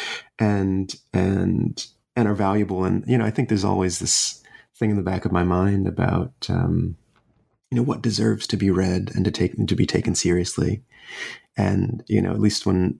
and and and are valuable. And you know, I think there's always this thing in the back of my mind about um, you know, what deserves to be read and to take and to be taken seriously. And you know, at least when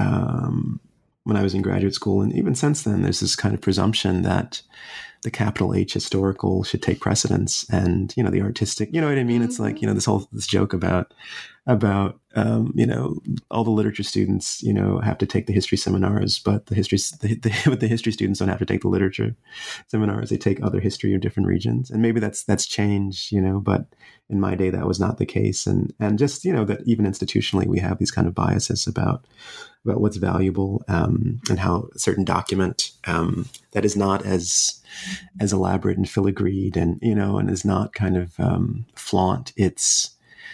um, when I was in graduate school, and even since then, there's this kind of presumption that the capital H historical should take precedence, and you know, the artistic, you know what I mean? It's like, you know, this whole this joke about about um, you know, all the literature students, you know, have to take the history seminars, but the history the, the, the history students don't have to take the literature seminars. They take other history of different regions, and maybe that's that's changed, you know. But in my day, that was not the case, and and just, you know, that even institutionally, we have these kind of biases about about what's valuable, um, and how a certain document um, that is not as as elaborate and filigreed, and you know, and is not kind of um, flaunt its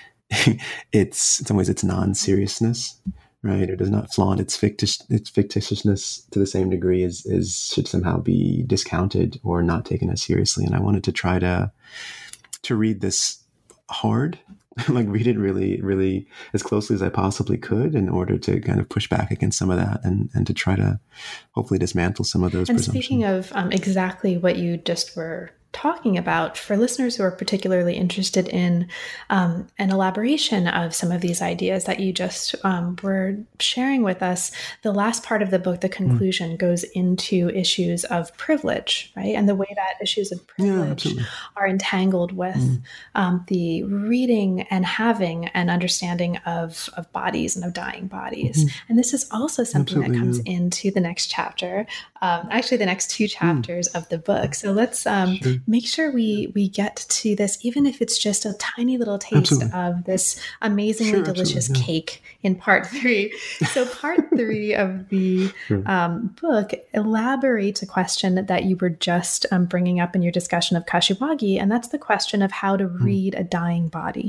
its in some ways its non-seriousness, right? It does not flaunt its fictitious its fictitiousness to the same degree as is should somehow be discounted or not taken as seriously. And I wanted to try to to read this hard. Like read it really, really as closely as I possibly could in order to kind of push back against some of that, and, and to try to hopefully dismantle some of those and presumptions. Speaking of um, exactly what you just were talking about, for listeners who are particularly interested in um, an elaboration of some of these ideas that you just um, were sharing with us, the last part of the book, the conclusion, mm. goes into issues of privilege, right? And the way that issues of privilege yeah, are entangled with mm. um, the reading and having an understanding of, of bodies and of dying bodies. Mm-hmm. And this is also something absolutely, that comes yeah. into the next chapter, um, actually the next two chapters mm. of the book. So let's um, sure. make sure we we get to this, even if it's just a tiny little taste absolutely. Of this amazingly sure, delicious yeah. cake in part three. So part three of the sure. um, book elaborates a question that you were just um, bringing up in your discussion of Kashiwagi, and that's the question of how to read mm. a dying body.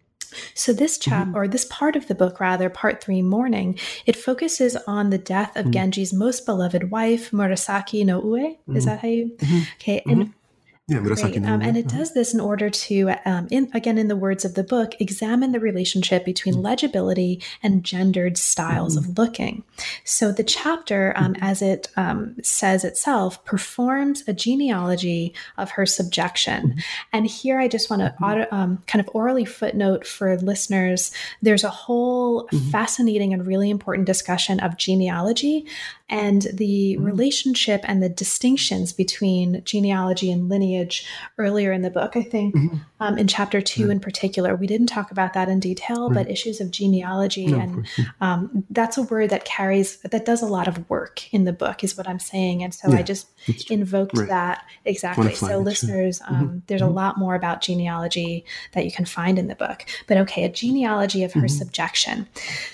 So this chap, mm-hmm. or this part of the book, rather, part three, Mourning, it focuses on the death of mm-hmm. Genji's most beloved wife, Murasaki no Ue. Is mm-hmm. that how you? Mm-hmm. Okay. And mm-hmm. Yeah, Murasaki no um, Ue. and it does this in order to, um, in, again, in the words of the book, examine the relationship between mm-hmm. legibility and gendered styles mm-hmm. of looking. So the chapter, um, mm-hmm. as it um, says itself, performs a genealogy of her subjection. Mm-hmm. And here I just want to mm-hmm. um, kind of orally footnote for listeners, there's a whole mm-hmm. fascinating and really important discussion of genealogy and the mm-hmm. relationship and the distinctions between genealogy and lineage earlier in the book. I think mm-hmm. um, in chapter two right. in particular, we didn't talk about that in detail, right. but issues of genealogy, no, and of um, that's a word that carries, that does a lot of work in the book is what I'm saying. And so yeah, I just invoked right. that. Exactly. So listeners, um, mm-hmm. there's mm-hmm. a lot more about genealogy that you can find in the book. But okay, a genealogy of her mm-hmm. subjection.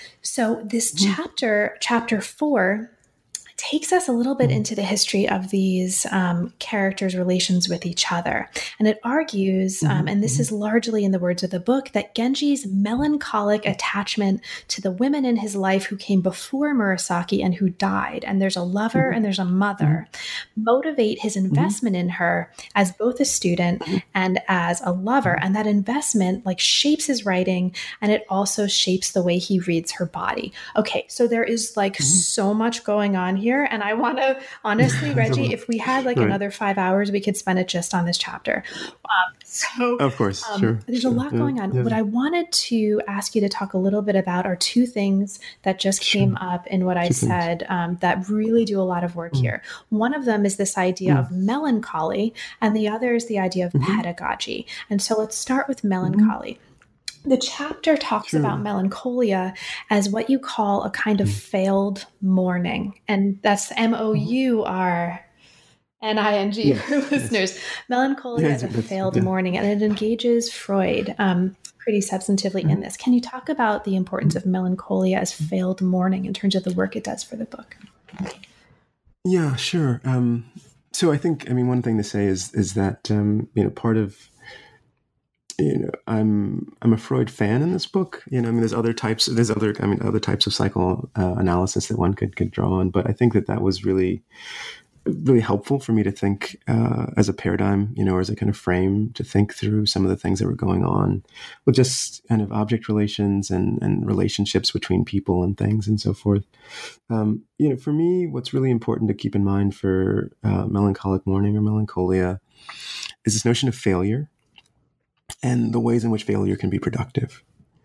So this mm-hmm. chapter, chapter four, takes us a little bit into the history of these um, characters' relations with each other. And it argues, um, and this is largely in the words of the book, that Genji's melancholic attachment to the women in his life who came before Murasaki and who died, and there's a lover and there's a mother, motivate his investment in her as both a student and as a lover. And that investment like shapes his writing, and it also shapes the way he reads her body. Okay, so there is like so much going on here. Here. And I want to, honestly, Reggie, if we had like right. another five hours, we could spend it just on this chapter. Um, so, of course, um, sure. There's sure. a lot yeah. going on. Yeah. What I wanted to ask you to talk a little bit about are two things that just sure. came up in what two I said um, that really do a lot of work mm. here. One of them is this idea mm. of melancholy, and the other is the idea of mm-hmm. pedagogy. And so let's start with melancholy. Mm-hmm. The chapter talks sure. about melancholia as what you call a kind of mm. failed mourning. And that's M O U R N I N G yes, for listeners. Yes. Melancholia yes, is a failed yeah. mourning, and it engages Freud um, pretty substantively mm. in this. Can you talk about the importance of melancholia as failed mourning in terms of the work it does for the book? Yeah, sure. Um, so I think, I mean, one thing to say is is that, um, you know, part of You know, I'm I'm a Freud fan in this book. You know, I mean, there's other types. There's other, I mean, other types of psychoanalysis uh, that one could could draw on. But I think that that was really, really helpful for me to think uh, as a paradigm. You know, or as a kind of frame to think through some of the things that were going on with just kind of object relations and and relationships between people and things and so forth. Um, you know, for me, what's really important to keep in mind for uh, melancholic mourning or melancholia is this notion of failure. And the ways in which failure can be productive.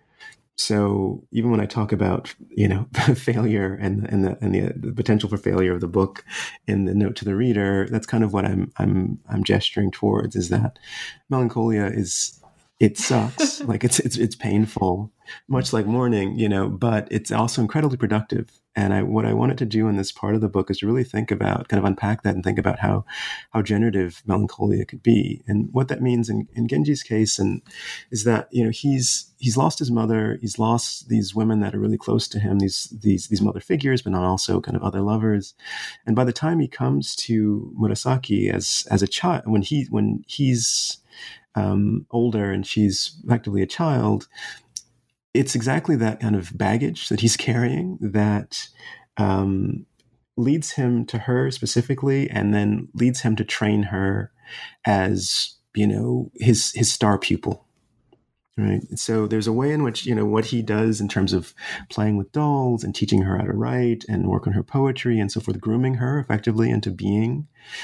So even when I talk about, you know, failure and and the and the, the potential for failure of the book in the note to the reader, that's kind of what I'm I'm I'm gesturing towards. Is that melancholia is it sucks, like it's it's it's painful, much like mourning, you know, but it's also incredibly productive. And I, what I wanted to do in this part of the book is to really think about, kind of unpack that and think about how, how generative melancholia could be, and what that means in, in Genji's case, and is that, you know, he's he's lost his mother, he's lost these women that are really close to him, these these these mother figures, but not also kind of other lovers. And by the time he comes to Murasaki as as a child, when he when he's um, older and she's effectively a child, it's exactly that kind of baggage that he's carrying that um, leads him to her specifically, and then leads him to train her as, you know, his his star pupil. Right. So there's a way in which, you know, what he does in terms of playing with dolls and teaching her how to write and work on her poetry and so forth, grooming her effectively into being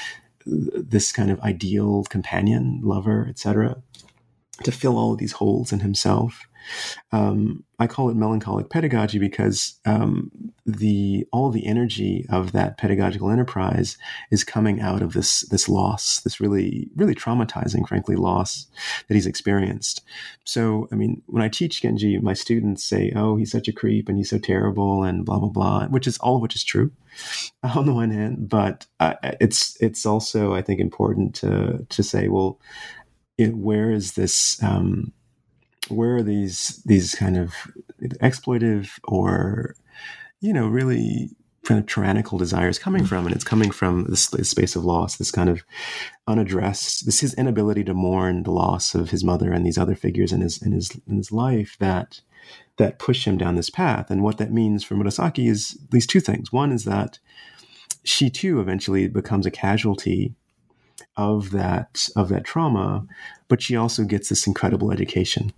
this kind of ideal companion, lover, et cetera, to fill all of these holes in himself. Um, I call it melancholic pedagogy because um, the all the energy of that pedagogical enterprise is coming out of this this loss, this really really traumatizing, frankly, loss that he's experienced. So, I mean, when I teach Genji, my students say, "Oh, he's such a creep and he's so terrible," and blah blah blah, which is all of which is true on the one hand, but uh, it's it's also, I think, important to to say, well, it, where is this? Um, where are these these kind of exploitive or, you know, really kind of tyrannical desires coming from? And it's coming from this, this space of loss, this kind of unaddressed, this his inability to mourn the loss of his mother and these other figures in his in his in his life that that push him down this path. And what that means for Murasaki is at least two things. One is that she too eventually becomes a casualty of that of that trauma, but she also gets this incredible education.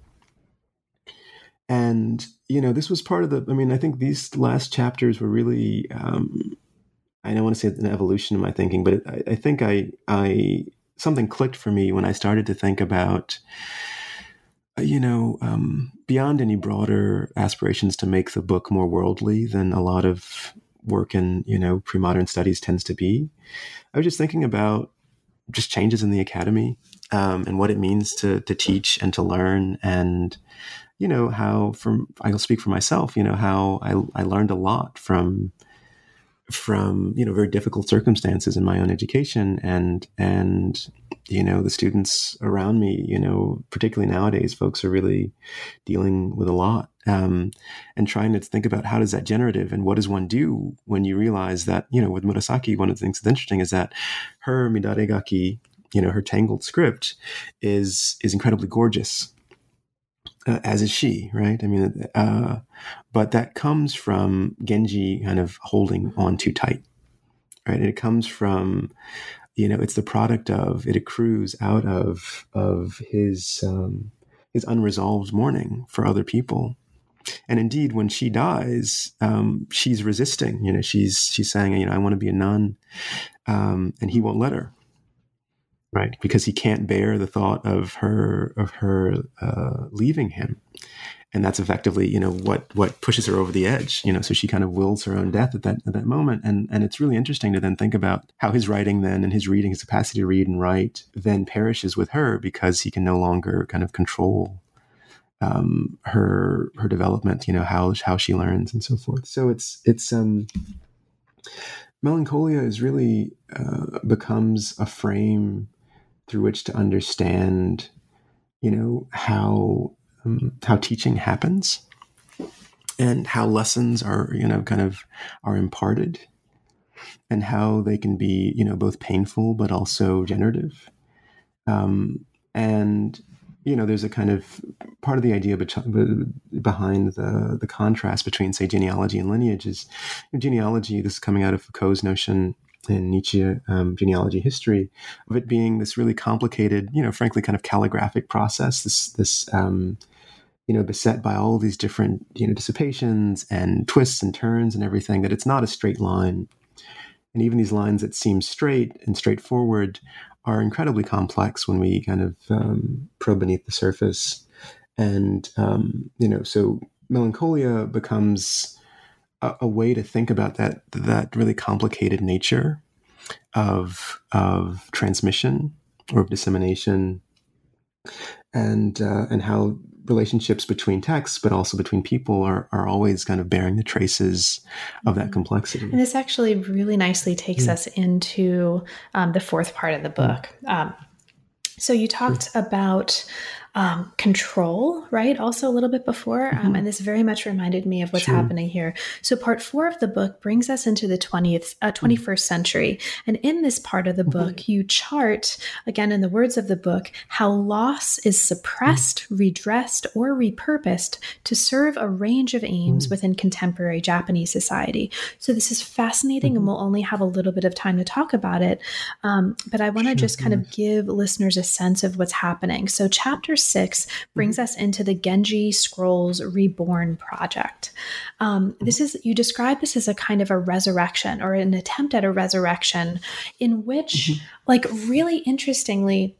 And, you know, this was part of the, I mean, I think these last chapters were really, um, I don't want to say an evolution in my thinking, but I, I think I, I, something clicked for me when I started to think about, you know, um, beyond any broader aspirations to make the book more worldly than a lot of work in, you know, pre-modern studies tends to be. I was just thinking about just changes in the academy, um, and what it means to, to teach and to learn, and, you know, how from, I'll speak for myself, you know, how I, I learned a lot from, from, you know, very difficult circumstances in my own education, and, and, you know, the students around me, you know, particularly nowadays, folks are really dealing with a lot, um, and trying to think about how does that generative and what does one do when you realize that, you know, with Murasaki, one of the things that's interesting is that her Midaregaki, you know, her tangled script is, is incredibly gorgeous. Uh, as is she, right? I mean, uh, but that comes from Genji kind of holding on too tight, right? And it comes from, you know, it's the product of, it accrues out of of his um, his unresolved mourning for other people. And indeed, when she dies, um, she's resisting. You know, she's she's saying, you know, I want to be a nun, um, and he won't let her. Right, because he can't bear the thought of her of her uh, leaving him, and that's effectively, you know, what what pushes her over the edge. You know, so she kind of wills her own death at that at that moment, and and it's really interesting to then think about how his writing then and his reading, his capacity to read and write, then perishes with her because he can no longer kind of control um, her her development. You know, how how she learns and so forth. So it's it's um. Melancholia is really uh, becomes a frame through which to understand, you know, how um, how teaching happens, and how lessons are, you know, kind of are imparted, and how they can be, you know, both painful but also generative. Um, and you know, there's a kind of part of the idea be- behind the the contrast between, say, genealogy and lineage is, you know, genealogy. This is coming out of Foucault's notion in Nietzsche, um, genealogy history, of it being this really complicated, you know, frankly, kind of calligraphic process. This this um, you know, beset by all these different, you know, dissipations and twists and turns and everything. That it's not a straight line, and even these lines that seem straight and straightforward are incredibly complex when we kind of um, probe beneath the surface. And, um, you know, so melancholia becomes a, a way to think about that, that really complicated nature of, of transmission or of dissemination, and, uh, and how relationships between texts, but also between people are, are always kind of bearing the traces of that complexity. And this actually really nicely takes mm. us into um, the fourth part of the book. Mm. Um, so you talked sure. about um, control, right? Also a little bit before, mm-hmm. um, and this very much reminded me of what's sure. happening here. So part four of the book brings us into the twentieth, uh, twenty-first mm-hmm. century. And in this part of the mm-hmm. book, you chart, again, in the words of the book, how loss is suppressed, mm-hmm. redressed, or repurposed to serve a range of aims mm-hmm. within contemporary Japanese society. So this is fascinating, mm-hmm. and we'll only have a little bit of time to talk about it. Um, but I want to sure. just kind of give listeners a sense of what's happening. So chapter six brings mm-hmm. us into the Genji Scrolls Reborn project. Um, mm-hmm. This is, you describe this as a kind of a resurrection or an attempt at a resurrection in which, mm-hmm. like really interestingly,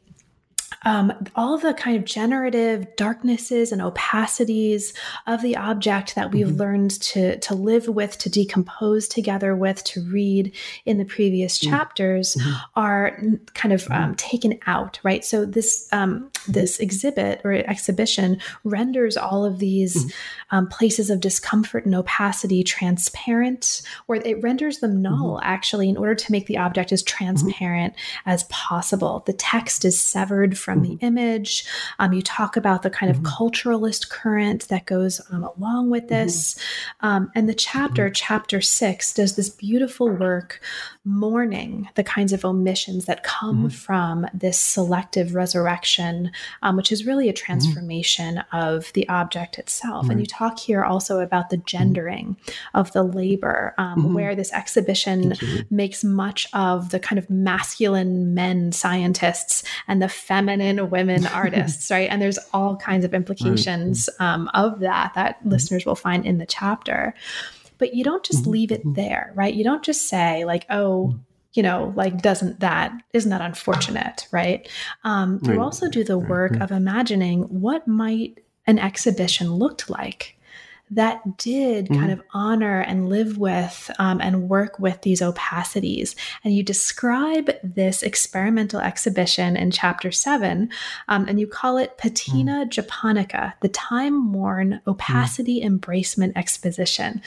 Um, all the kind of generative darknesses and opacities of the object that we've mm-hmm. learned to, to live with, to decompose together with, to read in the previous mm-hmm. chapters mm-hmm. are kind of um, taken out, right? So this um, this exhibit or exhibition renders all of these mm-hmm. um, places of discomfort and opacity transparent, or it renders them null, mm-hmm. actually, in order to make the object as transparent mm-hmm. as possible. The text is severed from from the image. Um, you talk about the kind of mm-hmm. culturalist current that goes um, along with this. Mm-hmm. Um, and the chapter, mm-hmm. chapter six, does this beautiful work mourning the kinds of omissions that come mm-hmm. from this selective resurrection, um, which is really a transformation mm-hmm. of the object itself. Mm-hmm. And you talk here also about the gendering mm-hmm. of the labor, um, mm-hmm. where this exhibition makes much of the kind of masculine men scientists and the feminine women artists, right? And there's all kinds of implications um, of that that mm-hmm. listeners will find in the chapter. But you don't just mm-hmm. leave it there, right? You don't just say like, oh, you know, like, doesn't that, isn't that unfortunate, right? Um, you also do the work of imagining what might an exhibition looked like that did mm-hmm. kind of honor and live with um, and work with these opacities. And you describe this experimental exhibition in chapter seven, um, and you call it Patina mm. Japonica, the time-worn opacity mm. embracement exposition.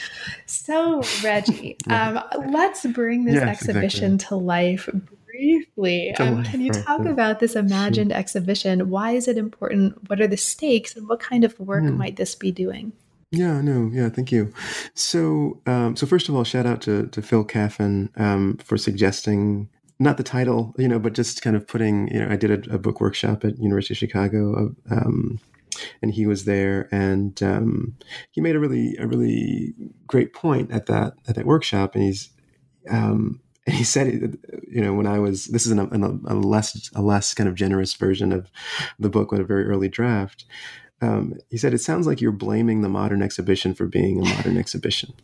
So, Reggie, yeah. um, let's bring this yes, exhibition exactly. to life briefly. Um, can you talk about this imagined sure. exhibition? Why is it important? What are the stakes? And what kind of work mm. might this be doing? Yeah, no, yeah, thank you. So, um, so first of all, shout out to, to Phil Caffin um, for suggesting not the title, you know, but just kind of putting, you know, I did a, a book workshop at University of Chicago, um, and he was there, and um, he made a really, a really great point at that at that workshop, and he's, um, and he said, you know, when I was, this is an, a, a less, a less kind of generous version of the book with a very early draft. Um, he said, it sounds like you're blaming the modern exhibition for being a modern exhibition.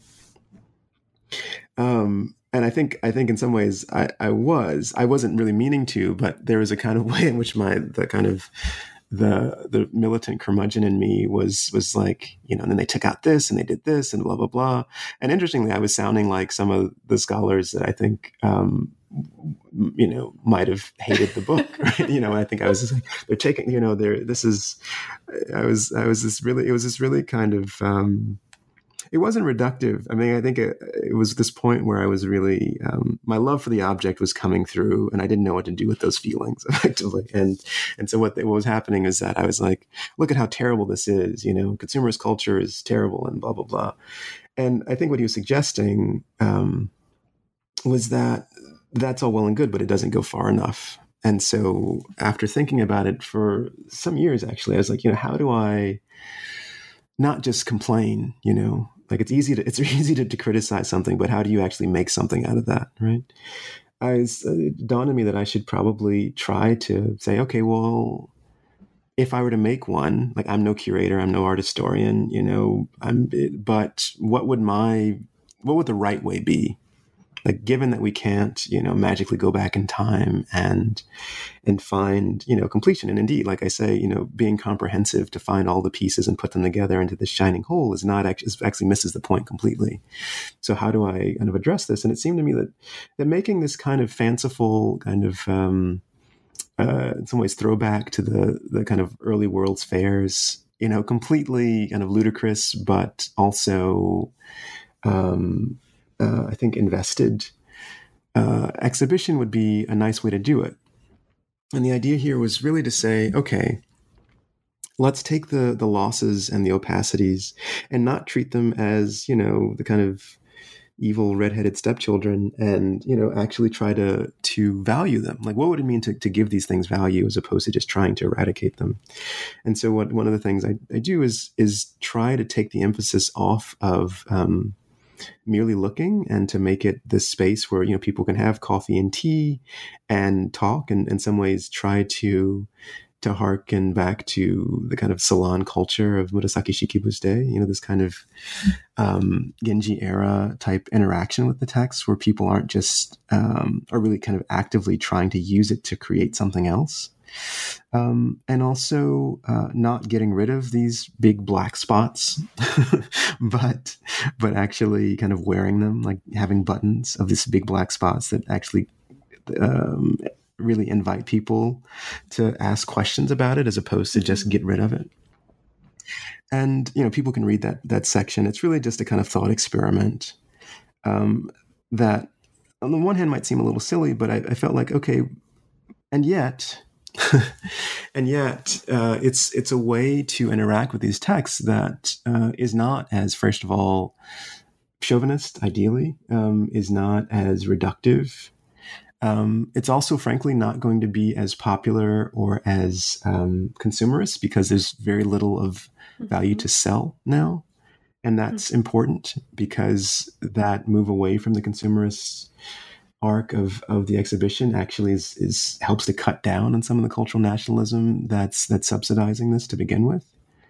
Um, and I think, I think in some ways I, I was, I wasn't really meaning to, but there was a kind of way in which my, the kind of the, the militant curmudgeon in me was, was like, you know, and then they took out this and they did this and blah, blah, blah. And interestingly, I was sounding like some of the scholars that I think, um, you know, might have hated the book, right? You know, I think I was just like, they're taking, you know, they're, this is, I was, I was this really, it was this really kind of, um, it wasn't reductive. I mean, I think it, it was this point where I was really, um, my love for the object was coming through, and I didn't know what to do with those feelings effectively. And, and so what, the, what was happening is that I was like, look at how terrible this is, you know, consumerist culture is terrible and blah, blah, blah. And I think what he was suggesting, um, was that that's all well and good, but it doesn't go far enough. And so after thinking about it for some years, actually, I was like, you know, how do I not just complain, you know, like it's easy to, it's easy to, to criticize something, but how do you actually make something out of that? Right. I was, it dawned on me that I should probably try to say, okay, well, if I were to make one, like I'm no curator, I'm no art historian, you know, I'm, but what would my, what would the right way be? Like, given that we can't, you know, magically go back in time and and find, you know, completion. And indeed, like I say, you know, being comprehensive to find all the pieces and put them together into this shining whole is not actually, actually misses the point completely. So how do I kind of address this? And it seemed to me that that making this kind of fanciful kind of, um, uh, in some ways, throwback to the the kind of early World's Fairs, you know, completely kind of ludicrous, but also, um, Uh, I think invested uh, exhibition would be a nice way to do it. And the idea here was really to say, okay, let's take the the losses and the opacities and not treat them as, you know, the kind of evil redheaded stepchildren, and, you know, actually try to to value them. Like, what would it mean to, to give these things value as opposed to just trying to eradicate them? And so what one of the things I, I do is is try to take the emphasis off of um, merely looking, and to make it this space where, you know, people can have coffee and tea and talk, and in some ways try to to to harken back to the kind of salon culture of Murasaki Shikibu's day, you know, this kind of um, Genji era type interaction with the text where people aren't just, um, are really kind of actively trying to use it to create something else. Um, and also uh, not getting rid of these big black spots, but but actually kind of wearing them, like having buttons of these big black spots that actually um, really invite people to ask questions about it as opposed to just get rid of it. And, you know, people can read that that section. It's really just a kind of thought experiment um, that on the one hand might seem a little silly, but I, I felt like, okay, and yet... and yet, uh, it's it's a way to interact with these texts that uh, is not as, first of all, chauvinist, ideally, um, is not as reductive. Um, it's also, frankly, not going to be as popular or as um, consumerist because there's very little of value to sell now. And that's mm-hmm. important because that move away from the consumerist arc of, of the exhibition actually is, is helps to cut down on some of the cultural nationalism that's that's subsidizing this to begin with.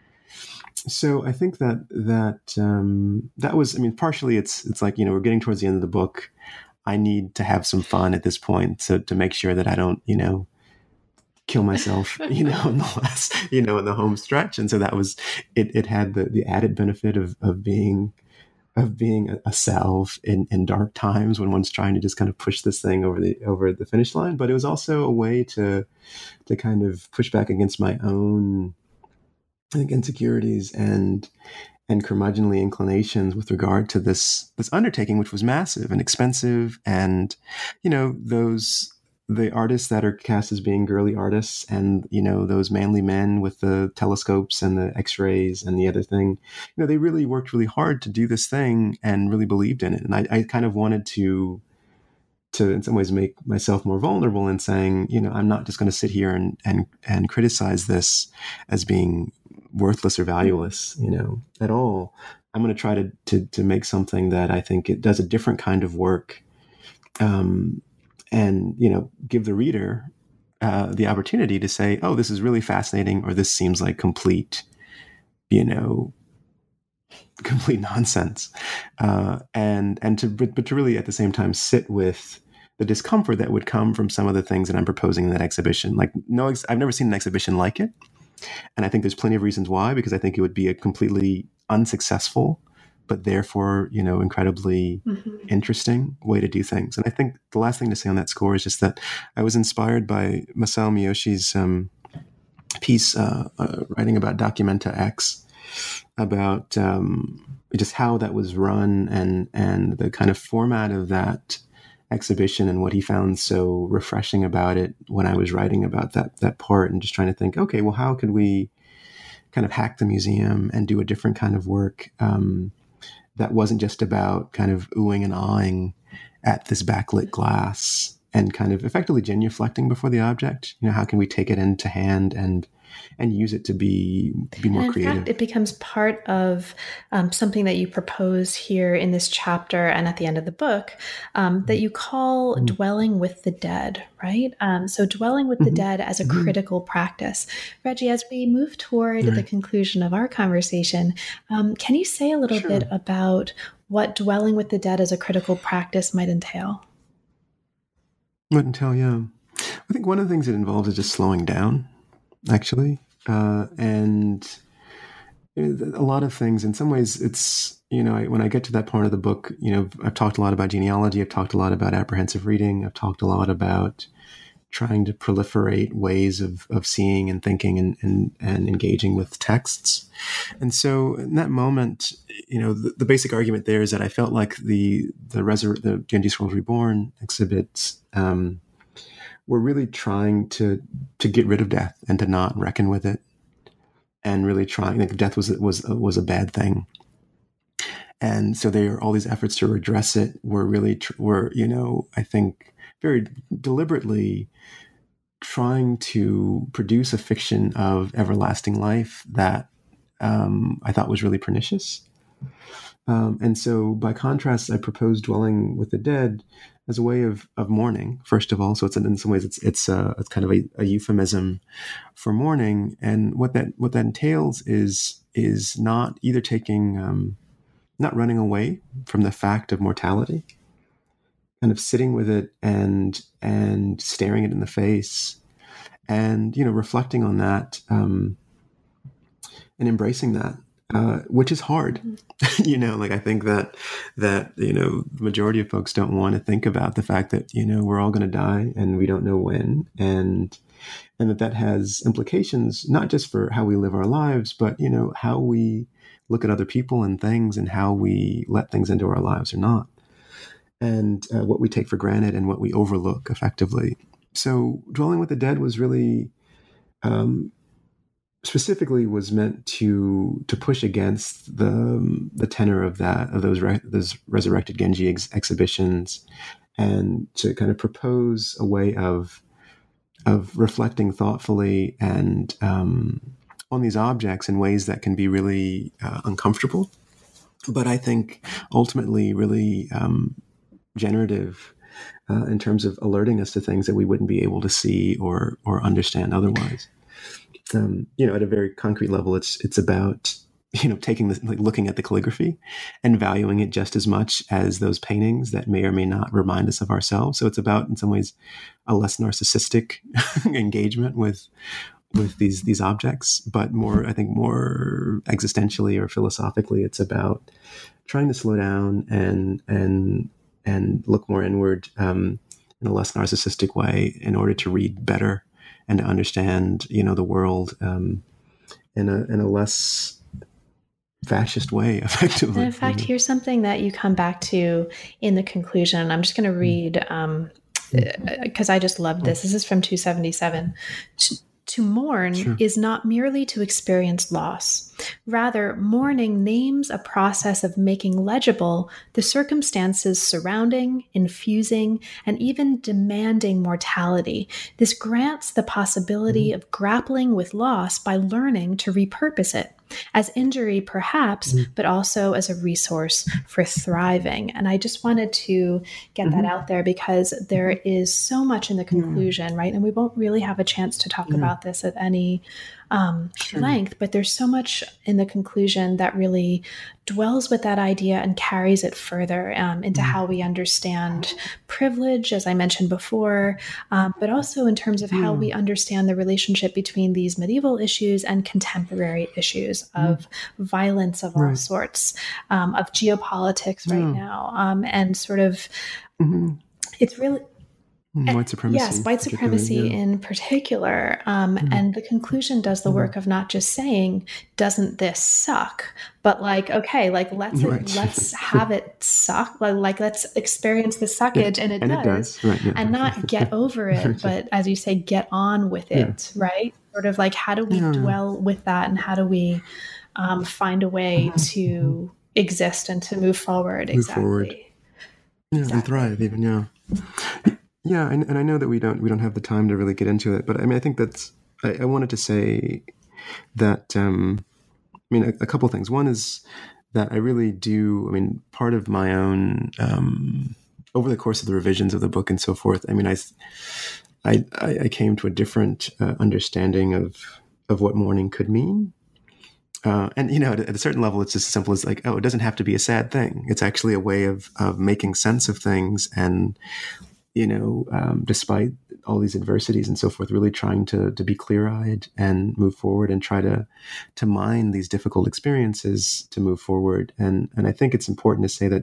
So I think that that um, that was, I mean, partially it's it's like, you know, we're getting towards the end of the book. I need to have some fun at this point to to make sure that I don't, you know, kill myself, you know, in the last, you know, in the home stretch. And so that was, it it had the the added benefit of of being of being a, a salve in, in dark times when one's trying to just kind of push this thing over the over the finish line. But it was also a way to to kind of push back against my own, I think, insecurities and and curmudgeonly inclinations with regard to this this undertaking, which was massive and expensive, and you know those. The artists that are cast as being girly artists and, you know, those manly men with the telescopes and the x-rays and the other thing, you know, they really worked really hard to do this thing and really believed in it. And I, I kind of wanted to, to in some ways make myself more vulnerable in saying, you know, I'm not just going to sit here and, and, and criticize this as being worthless or valueless, you know, at all. I'm going to try to, to, to make something that I think it does a different kind of work, um, and, you know, give the reader uh, the opportunity to say, oh, this is really fascinating, or this seems like complete, you know, complete nonsense. Uh, and and to but, but to really at the same time sit with the discomfort that would come from some of the things that I'm proposing in that exhibition. Like, no, I've never seen an exhibition like it. And I think there's plenty of reasons why, because I think it would be a completely unsuccessful but therefore, you know, incredibly mm-hmm. interesting way to do things. And I think the last thing to say on that score is just that I was inspired by Masao Miyoshi's um, piece uh, uh, writing about Documenta X, about um, just how that was run and and the kind of format of that exhibition and what he found so refreshing about it when I was writing about that that part and just trying to think, okay, well, how could we kind of hack the museum and do a different kind of work um, that wasn't just about kind of oohing and awing at this backlit glass and kind of effectively genuflecting before the object. You know, how can we take it into hand and and use it to be to be more and in creative? Fact, it becomes part of um, something that you propose here in this chapter and at the end of the book um, that you call mm-hmm. dwelling with the dead, right? Um, so dwelling with mm-hmm. the dead as a mm-hmm. critical practice. Reggie, as we move toward right. the conclusion of our conversation, um, can you say a little sure. bit about what dwelling with the dead as a critical practice might entail? Might entail, yeah. I think one of the things it involves is just slowing down. Actually, uh, and a lot of things, in some ways, it's, you know, I, when I get to that part of the book, you know, I've talked a lot about genealogy. I've talked a lot about apprehensive reading. I've talked a lot about trying to proliferate ways of, of seeing and thinking and, and, and engaging with texts. And so in that moment, you know, the, the basic argument there is that I felt like the, the, Resur- the Genji Scrolls Reborn exhibits, um, we're really trying to to get rid of death and to not reckon with it, and really trying. Like death was was was a bad thing, and so there are all these efforts to redress it. We're really tr- we're you know I think very deliberately trying to produce a fiction of everlasting life that um, I thought was really pernicious. Um, and so, by contrast, I proposed dwelling with the dead as a way of, of mourning, first of all. So it's in some ways it's it's, uh, it's kind of a, a euphemism for mourning. And what that what that entails is is not either taking um, not running away from the fact of mortality, kind of sitting with it and and staring it in the face, and you know reflecting on that um, and embracing that. Uh, which is hard, you know, like I think that, that, you know, the majority of folks don't want to think about the fact that, you know, we're all going to die and we don't know when. And, and that that has implications, not just for how we live our lives, but, you know, how we look at other people and things and how we let things into our lives or not. And uh, what we take for granted and what we overlook effectively. So Dwelling with the Dead was really, um, specifically was meant to to push against the the tenor of that of those re, those resurrected Genji ex- exhibitions, and to kind of propose a way of of reflecting thoughtfully and um, on these objects in ways that can be really uh, uncomfortable, but I think ultimately really um, generative uh, in terms of alerting us to things that we wouldn't be able to see or or understand otherwise. Um, you know, at a very concrete level, it's it's about you know taking the like looking at the calligraphy and valuing it just as much as those paintings that may or may not remind us of ourselves. So it's about, in some ways, a less narcissistic engagement with with these these objects, but more, I think, more existentially or philosophically, it's about trying to slow down and and and look more inward um, in a less narcissistic way in order to read better and to understand, you know, the world um, in a in a less fascist way, effectively. And in fact, here's something that you come back to in the conclusion. I'm just going to read um, because I just love this. This is from two seventy-seven. To mourn sure. is not merely to experience loss. Rather, mourning names a process of making legible the circumstances surrounding, infusing, and even demanding mortality. This grants the possibility mm-hmm. of grappling with loss by learning to repurpose it, as injury perhaps, mm-hmm. but also as a resource for thriving. And I just wanted to get mm-hmm. that out there because there is so much in the conclusion, mm-hmm. right? And we won't really have a chance to talk mm-hmm. about this at any um, sure. length, but there's so much in the conclusion that really dwells with that idea and carries it further um, into mm-hmm. how we understand privilege, as I mentioned before, um, but also in terms of mm-hmm. how we understand the relationship between these medieval issues and contemporary issues of mm-hmm. violence of right. all sorts, um, of geopolitics right yeah. now, um, and sort of mm-hmm. it's really... White supremacy. Yes, white supremacy yeah. in particular. Um, mm-hmm. And the conclusion does the mm-hmm. work of not just saying, doesn't this suck? But like, okay, like let's right. let's have it suck. Like, like let's experience the suckage, yeah. and it and does. It does. Right, yeah. And not get over it, but as you say, get on with it, yeah. right? Sort of like, how do we yeah. dwell with that, and how do we um, find a way to exist and to move forward? Move exactly. forward. Yeah, exactly. And thrive even, yeah. Yeah, and, and I know that we don't we don't have the time to really get into it, but I mean, I think that's I, I wanted to say that um, I mean a, a couple of things. One is that I really do. I mean, part of my own um, over the course of the revisions of the book and so forth. I mean, I I, I came to a different uh, understanding of of what mourning could mean. Uh, and, you know, at, at a certain level, it's just as simple as like, oh, it doesn't have to be a sad thing. It's actually a way of of making sense of things and, you know, um, despite all these adversities and so forth, really trying to to be clear-eyed and move forward and try to to mine these difficult experiences to move forward. And and I think it's important to say that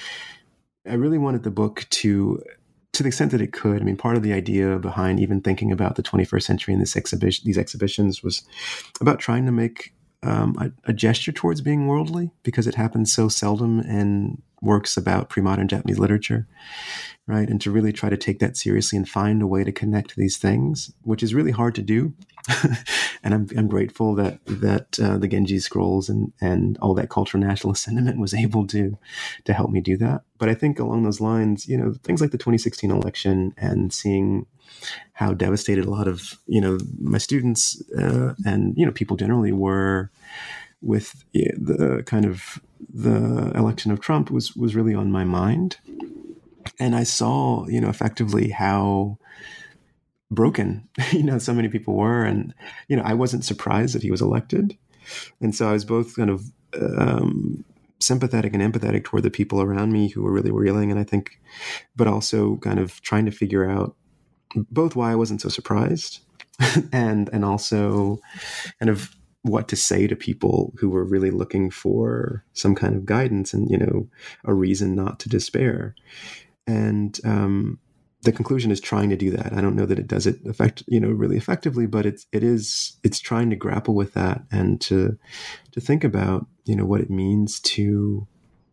I really wanted the book to, to the extent that it could. I mean, part of the idea behind even thinking about the twenty-first century and this exhibition, these exhibitions, was about trying to make um, a, a gesture towards being worldly, because it happens so seldom in works about pre-modern Japanese literature. Right. And to really try to take that seriously and find a way to connect these things, which is really hard to do. And I'm I'm grateful that that uh, the Genji scrolls and, and all that cultural nationalist sentiment was able to to help me do that. But I think along those lines, you know, things like the twenty sixteen election and seeing how devastated a lot of, you know, my students uh, and, you know, people generally were with the kind of the election of Trump was was really on my mind. and I saw, you know, effectively how broken, you know, so many people were. And, you know, I wasn't surprised that he was elected. And so I was both kind of um, sympathetic and empathetic toward the people around me who were really reeling. And I think, but also kind of trying to figure out both why I wasn't so surprised and, and also kind of what to say to people who were really looking for some kind of guidance and, you know, a reason not to despair. And, um, the conclusion is trying to do that. I don't know that it does it effect, you know, really effectively, but it's, it is, it's trying to grapple with that and to, to think about, you know, what it means to,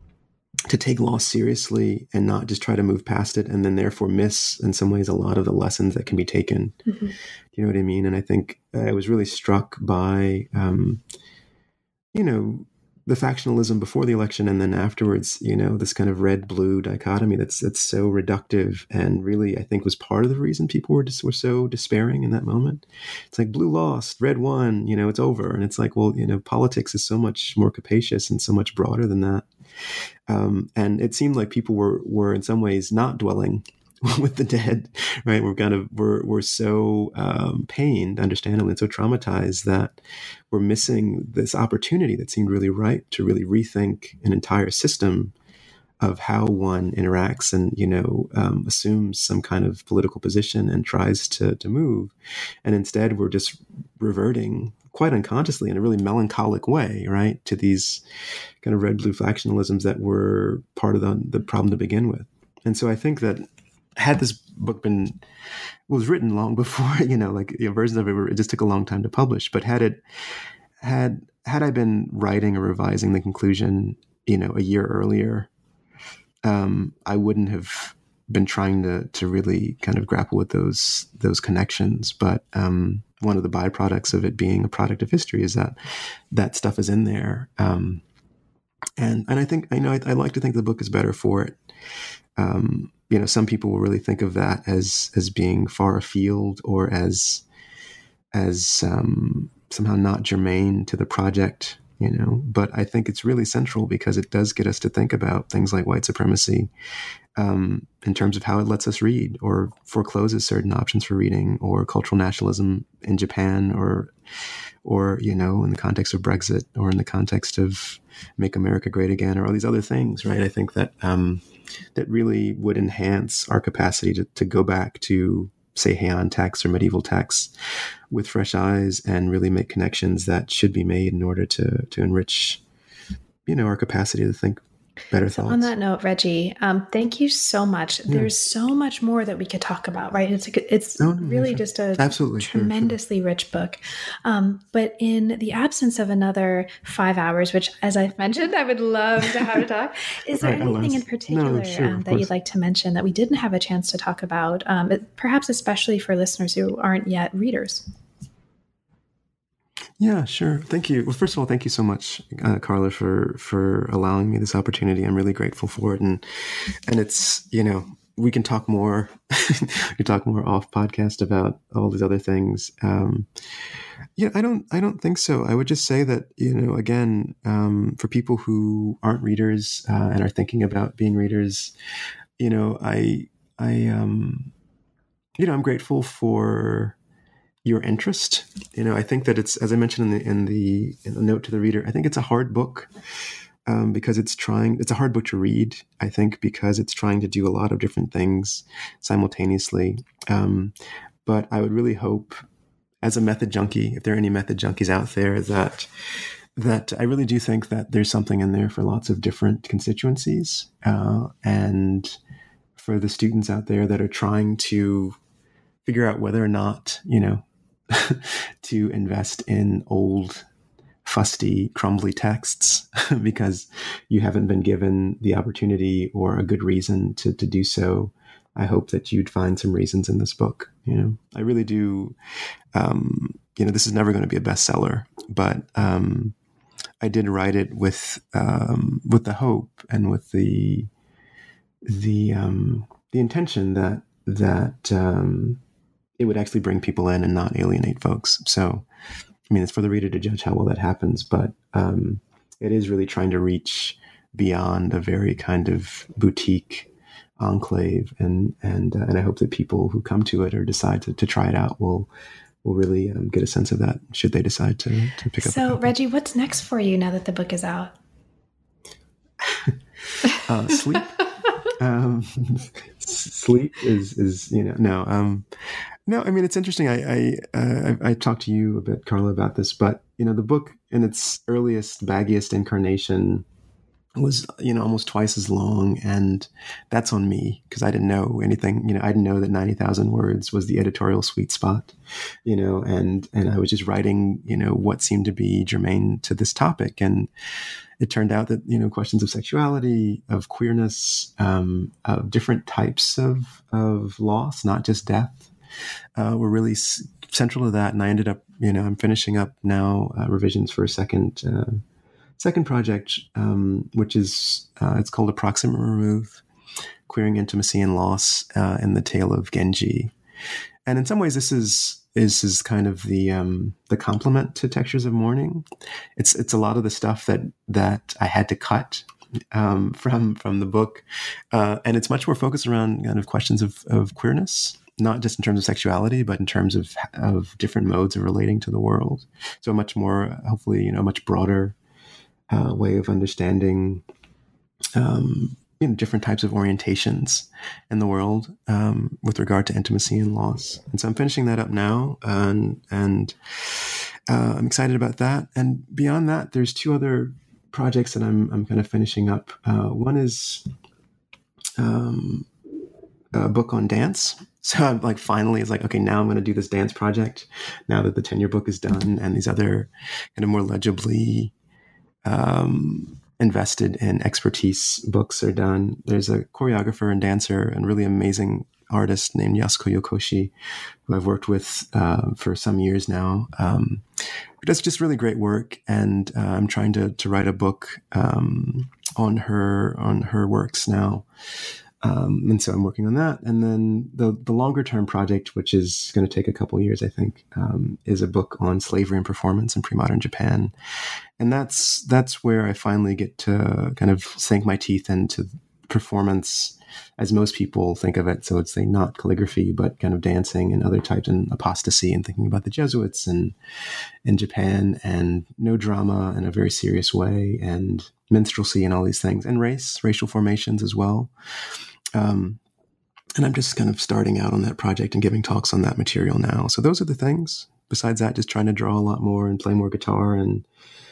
to take loss seriously and not just try to move past it and then therefore miss in some ways a lot of the lessons that can be taken. Mm-hmm. Do you know what I mean? And I think I was really struck by, um, you know, the factionalism before the election and then afterwards, you know, this kind of red-blue dichotomy that's that's so reductive and really, I think, was part of the reason people were just were so despairing in that moment. It's like blue lost, red won, you know, it's over. And it's like, well, you know, politics is so much more capacious and so much broader than that. Um, and it seemed like people were were in some ways not dwelling with the dead, right? We're kind of, we're, we're so um, pained, understandably, and so traumatized that we're missing this opportunity that seemed really right to really rethink an entire system of how one interacts and, you know, um, assumes some kind of political position and tries to, to move. And instead we're just reverting quite unconsciously in a really melancholic way, right, to these kind of red-blue factionalisms that were part of the, the problem to begin with. And so I think that had this book been, was written long before, you know, like the versions of it, were, it just took a long time to publish. But had it, had, had I been writing or revising the conclusion, you know, a year earlier, um, I wouldn't have been trying to, to really kind of grapple with those, those connections. But, um, one of the byproducts of it being a product of history is that that stuff is in there. Um, and, and I think, I know, I, I like to think the book is better for it. Um, you know, some people will really think of that as, as being far afield or as, as, um, somehow not germane to the project, you know, but I think it's really central because it does get us to think about things like white supremacy, um, in terms of how it lets us read or forecloses certain options for reading, or cultural nationalism in Japan, or, or, you know, in the context of Brexit, or in the context of Make America Great Again, or all these other things, right? I think that, um, that really would enhance our capacity to, to go back to, say, Heian texts or medieval texts with fresh eyes and really make connections that should be made in order to to enrich, you know, our capacity to think better so thoughts. On that note, Reggie, um, thank you so much. Yeah. There's so much more that we could talk about, right? It's a, it's oh, no, really yeah, sure. just a Absolutely, tremendously sure, sure. rich book. Um, but in the absence of another five hours, which, as I've mentioned, I would love to have a talk, is there right, anything in particular no, sure, um, that you'd like to mention that we didn't have a chance to talk about, um, perhaps especially for listeners who aren't yet readers? Yeah, sure. Thank you. Well, first of all, thank you so much, uh, Carla, for for allowing me this opportunity. I'm really grateful for it, and and it's, you know, we can talk more. we can talk more off podcast about all these other things. Um, yeah, I don't I don't think so. I would just say that, you know, again, um, for people who aren't readers uh, and are thinking about being readers, you know, I I um, you know, I'm grateful for your interest. You know, I think that it's, as I mentioned in the in the in the note to the reader, I think it's a hard book um, because it's trying. It's a hard book to read. I think because it's trying to do a lot of different things simultaneously. Um, but I would really hope, as a method junkie, if there are any method junkies out there, that that I really do think that there's something in there for lots of different constituencies, uh, and for the students out there that are trying to figure out whether or not, you know, to invest in old, fusty, crumbly texts because you haven't been given the opportunity or a good reason to, to do so. I hope that you'd find some reasons in this book. You know, I really do. Um, you know, this is never going to be a bestseller, but um, I did write it with um, with the hope and with the the um, the intention that that. Um, it would actually bring people in and not alienate folks. So, I mean, it's for the reader to judge how well that happens, but um, it is really trying to reach beyond a very kind of boutique enclave, and and uh, and I hope that people who come to it or decide to, to try it out will will really um, get a sense of that should they decide to to pick up. So, Reggie, what's next for you now that the book is out? uh, sleep. um, sleep is is you know no um, no. I mean, it's interesting. I I, uh, I I talked to you a bit, Carla, about this, but you know, the book in its earliest, baggiest incarnation was, you know, almost twice as long. And that's on me because I didn't know anything, you know, I didn't know that ninety thousand words was the editorial sweet spot, you know, and, and I was just writing, you know, what seemed to be germane to this topic. And it turned out that, you know, questions of sexuality, of queerness, um, of different types of, of loss, not just death, uh, were really s- central to that. And I ended up, you know, I'm finishing up now uh, revisions for a second, uh, Second project, um, which is, uh, it's called Approximate Remove, Queering Intimacy and Loss uh, in the Tale of Genji. And in some ways, this is is, is kind of the um, the complement to Textures of Mourning. It's it's a lot of the stuff that that I had to cut um, from from the book. Uh, and it's much more focused around kind of questions of, of queerness, not just in terms of sexuality, but in terms of of different modes of relating to the world. So much more, hopefully, you know, much broader Uh, way of understanding um, you know, different types of orientations in the world um, with regard to intimacy and loss. And so I'm finishing that up now, and, and uh, I'm excited about that. And beyond that, there's two other projects that I'm I'm kind of finishing up. Uh, one is um, a book on dance. So I'm like, finally, it's like, okay, now I'm going to do this dance project now that the tenure book is done and these other kind of more legibly Um, invested in expertise books are done. There's a choreographer and dancer and really amazing artist named Yasuko Yokoshi, who I've worked with uh, for some years now, um, who does just really great work. And uh, I'm trying to to write a book um, on her on her works now. Um, and so I'm working on that. And then the the longer term project, which is going to take a couple years, I think, um, is a book on slavery and performance in pre-modern Japan. And that's that's where I finally get to kind of sink my teeth into performance as most people think of it. So it's say not calligraphy, but kind of dancing and other types, and apostasy, and thinking about the Jesuits and in Japan, and no drama in a very serious way, and minstrelsy and all these things, and race, racial formations as well. Um, and I'm just kind of starting out on that project and giving talks on that material now. So those are the things. Besides that, just trying to draw a lot more and play more guitar, and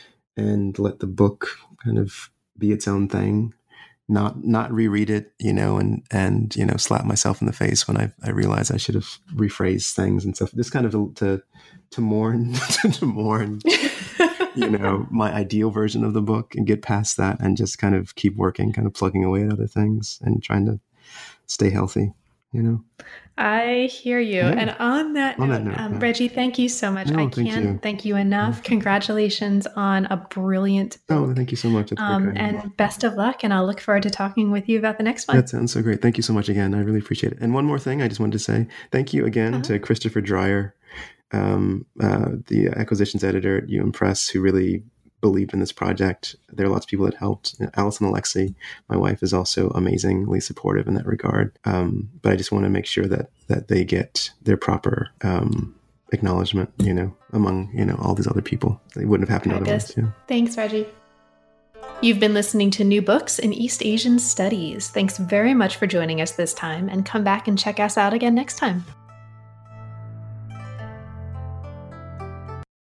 and let the book kind of be its own thing. Not not reread it, you know, and and you know, slap myself in the face when I I realize I should have rephrased things and stuff. Just kind of to to, to mourn to mourn, you know, my ideal version of the book, and get past that, and just kind of keep working, kind of plugging away at other things and trying to stay healthy, you know. I hear you. Yeah. And on that on note, that note um, yeah. Reggie, thank you so much. No, I thank can't you. thank you enough. Mm-hmm. Congratulations on a brilliant book. Oh, thank you so much. That's um, and best of luck. And I'll look forward to talking with you about the next one. That sounds so great. Thank you so much again. I really appreciate it. And one more thing I just wanted to say. Thank you again uh-huh. to Christopher Dreyer, um, uh, the acquisitions editor at U M Press, who really believed in this project. There are lots of people that helped. Allison Alexi, my wife, is also amazingly supportive in that regard. Um, but I just want to make sure that that they get their proper um, acknowledgement, you know, among, you know, all these other people. It wouldn't have happened otherwise. Yeah. Thanks, Reggie. You've been listening to New Books in East Asian Studies. Thanks very much for joining us this time, and come back and check us out again next time.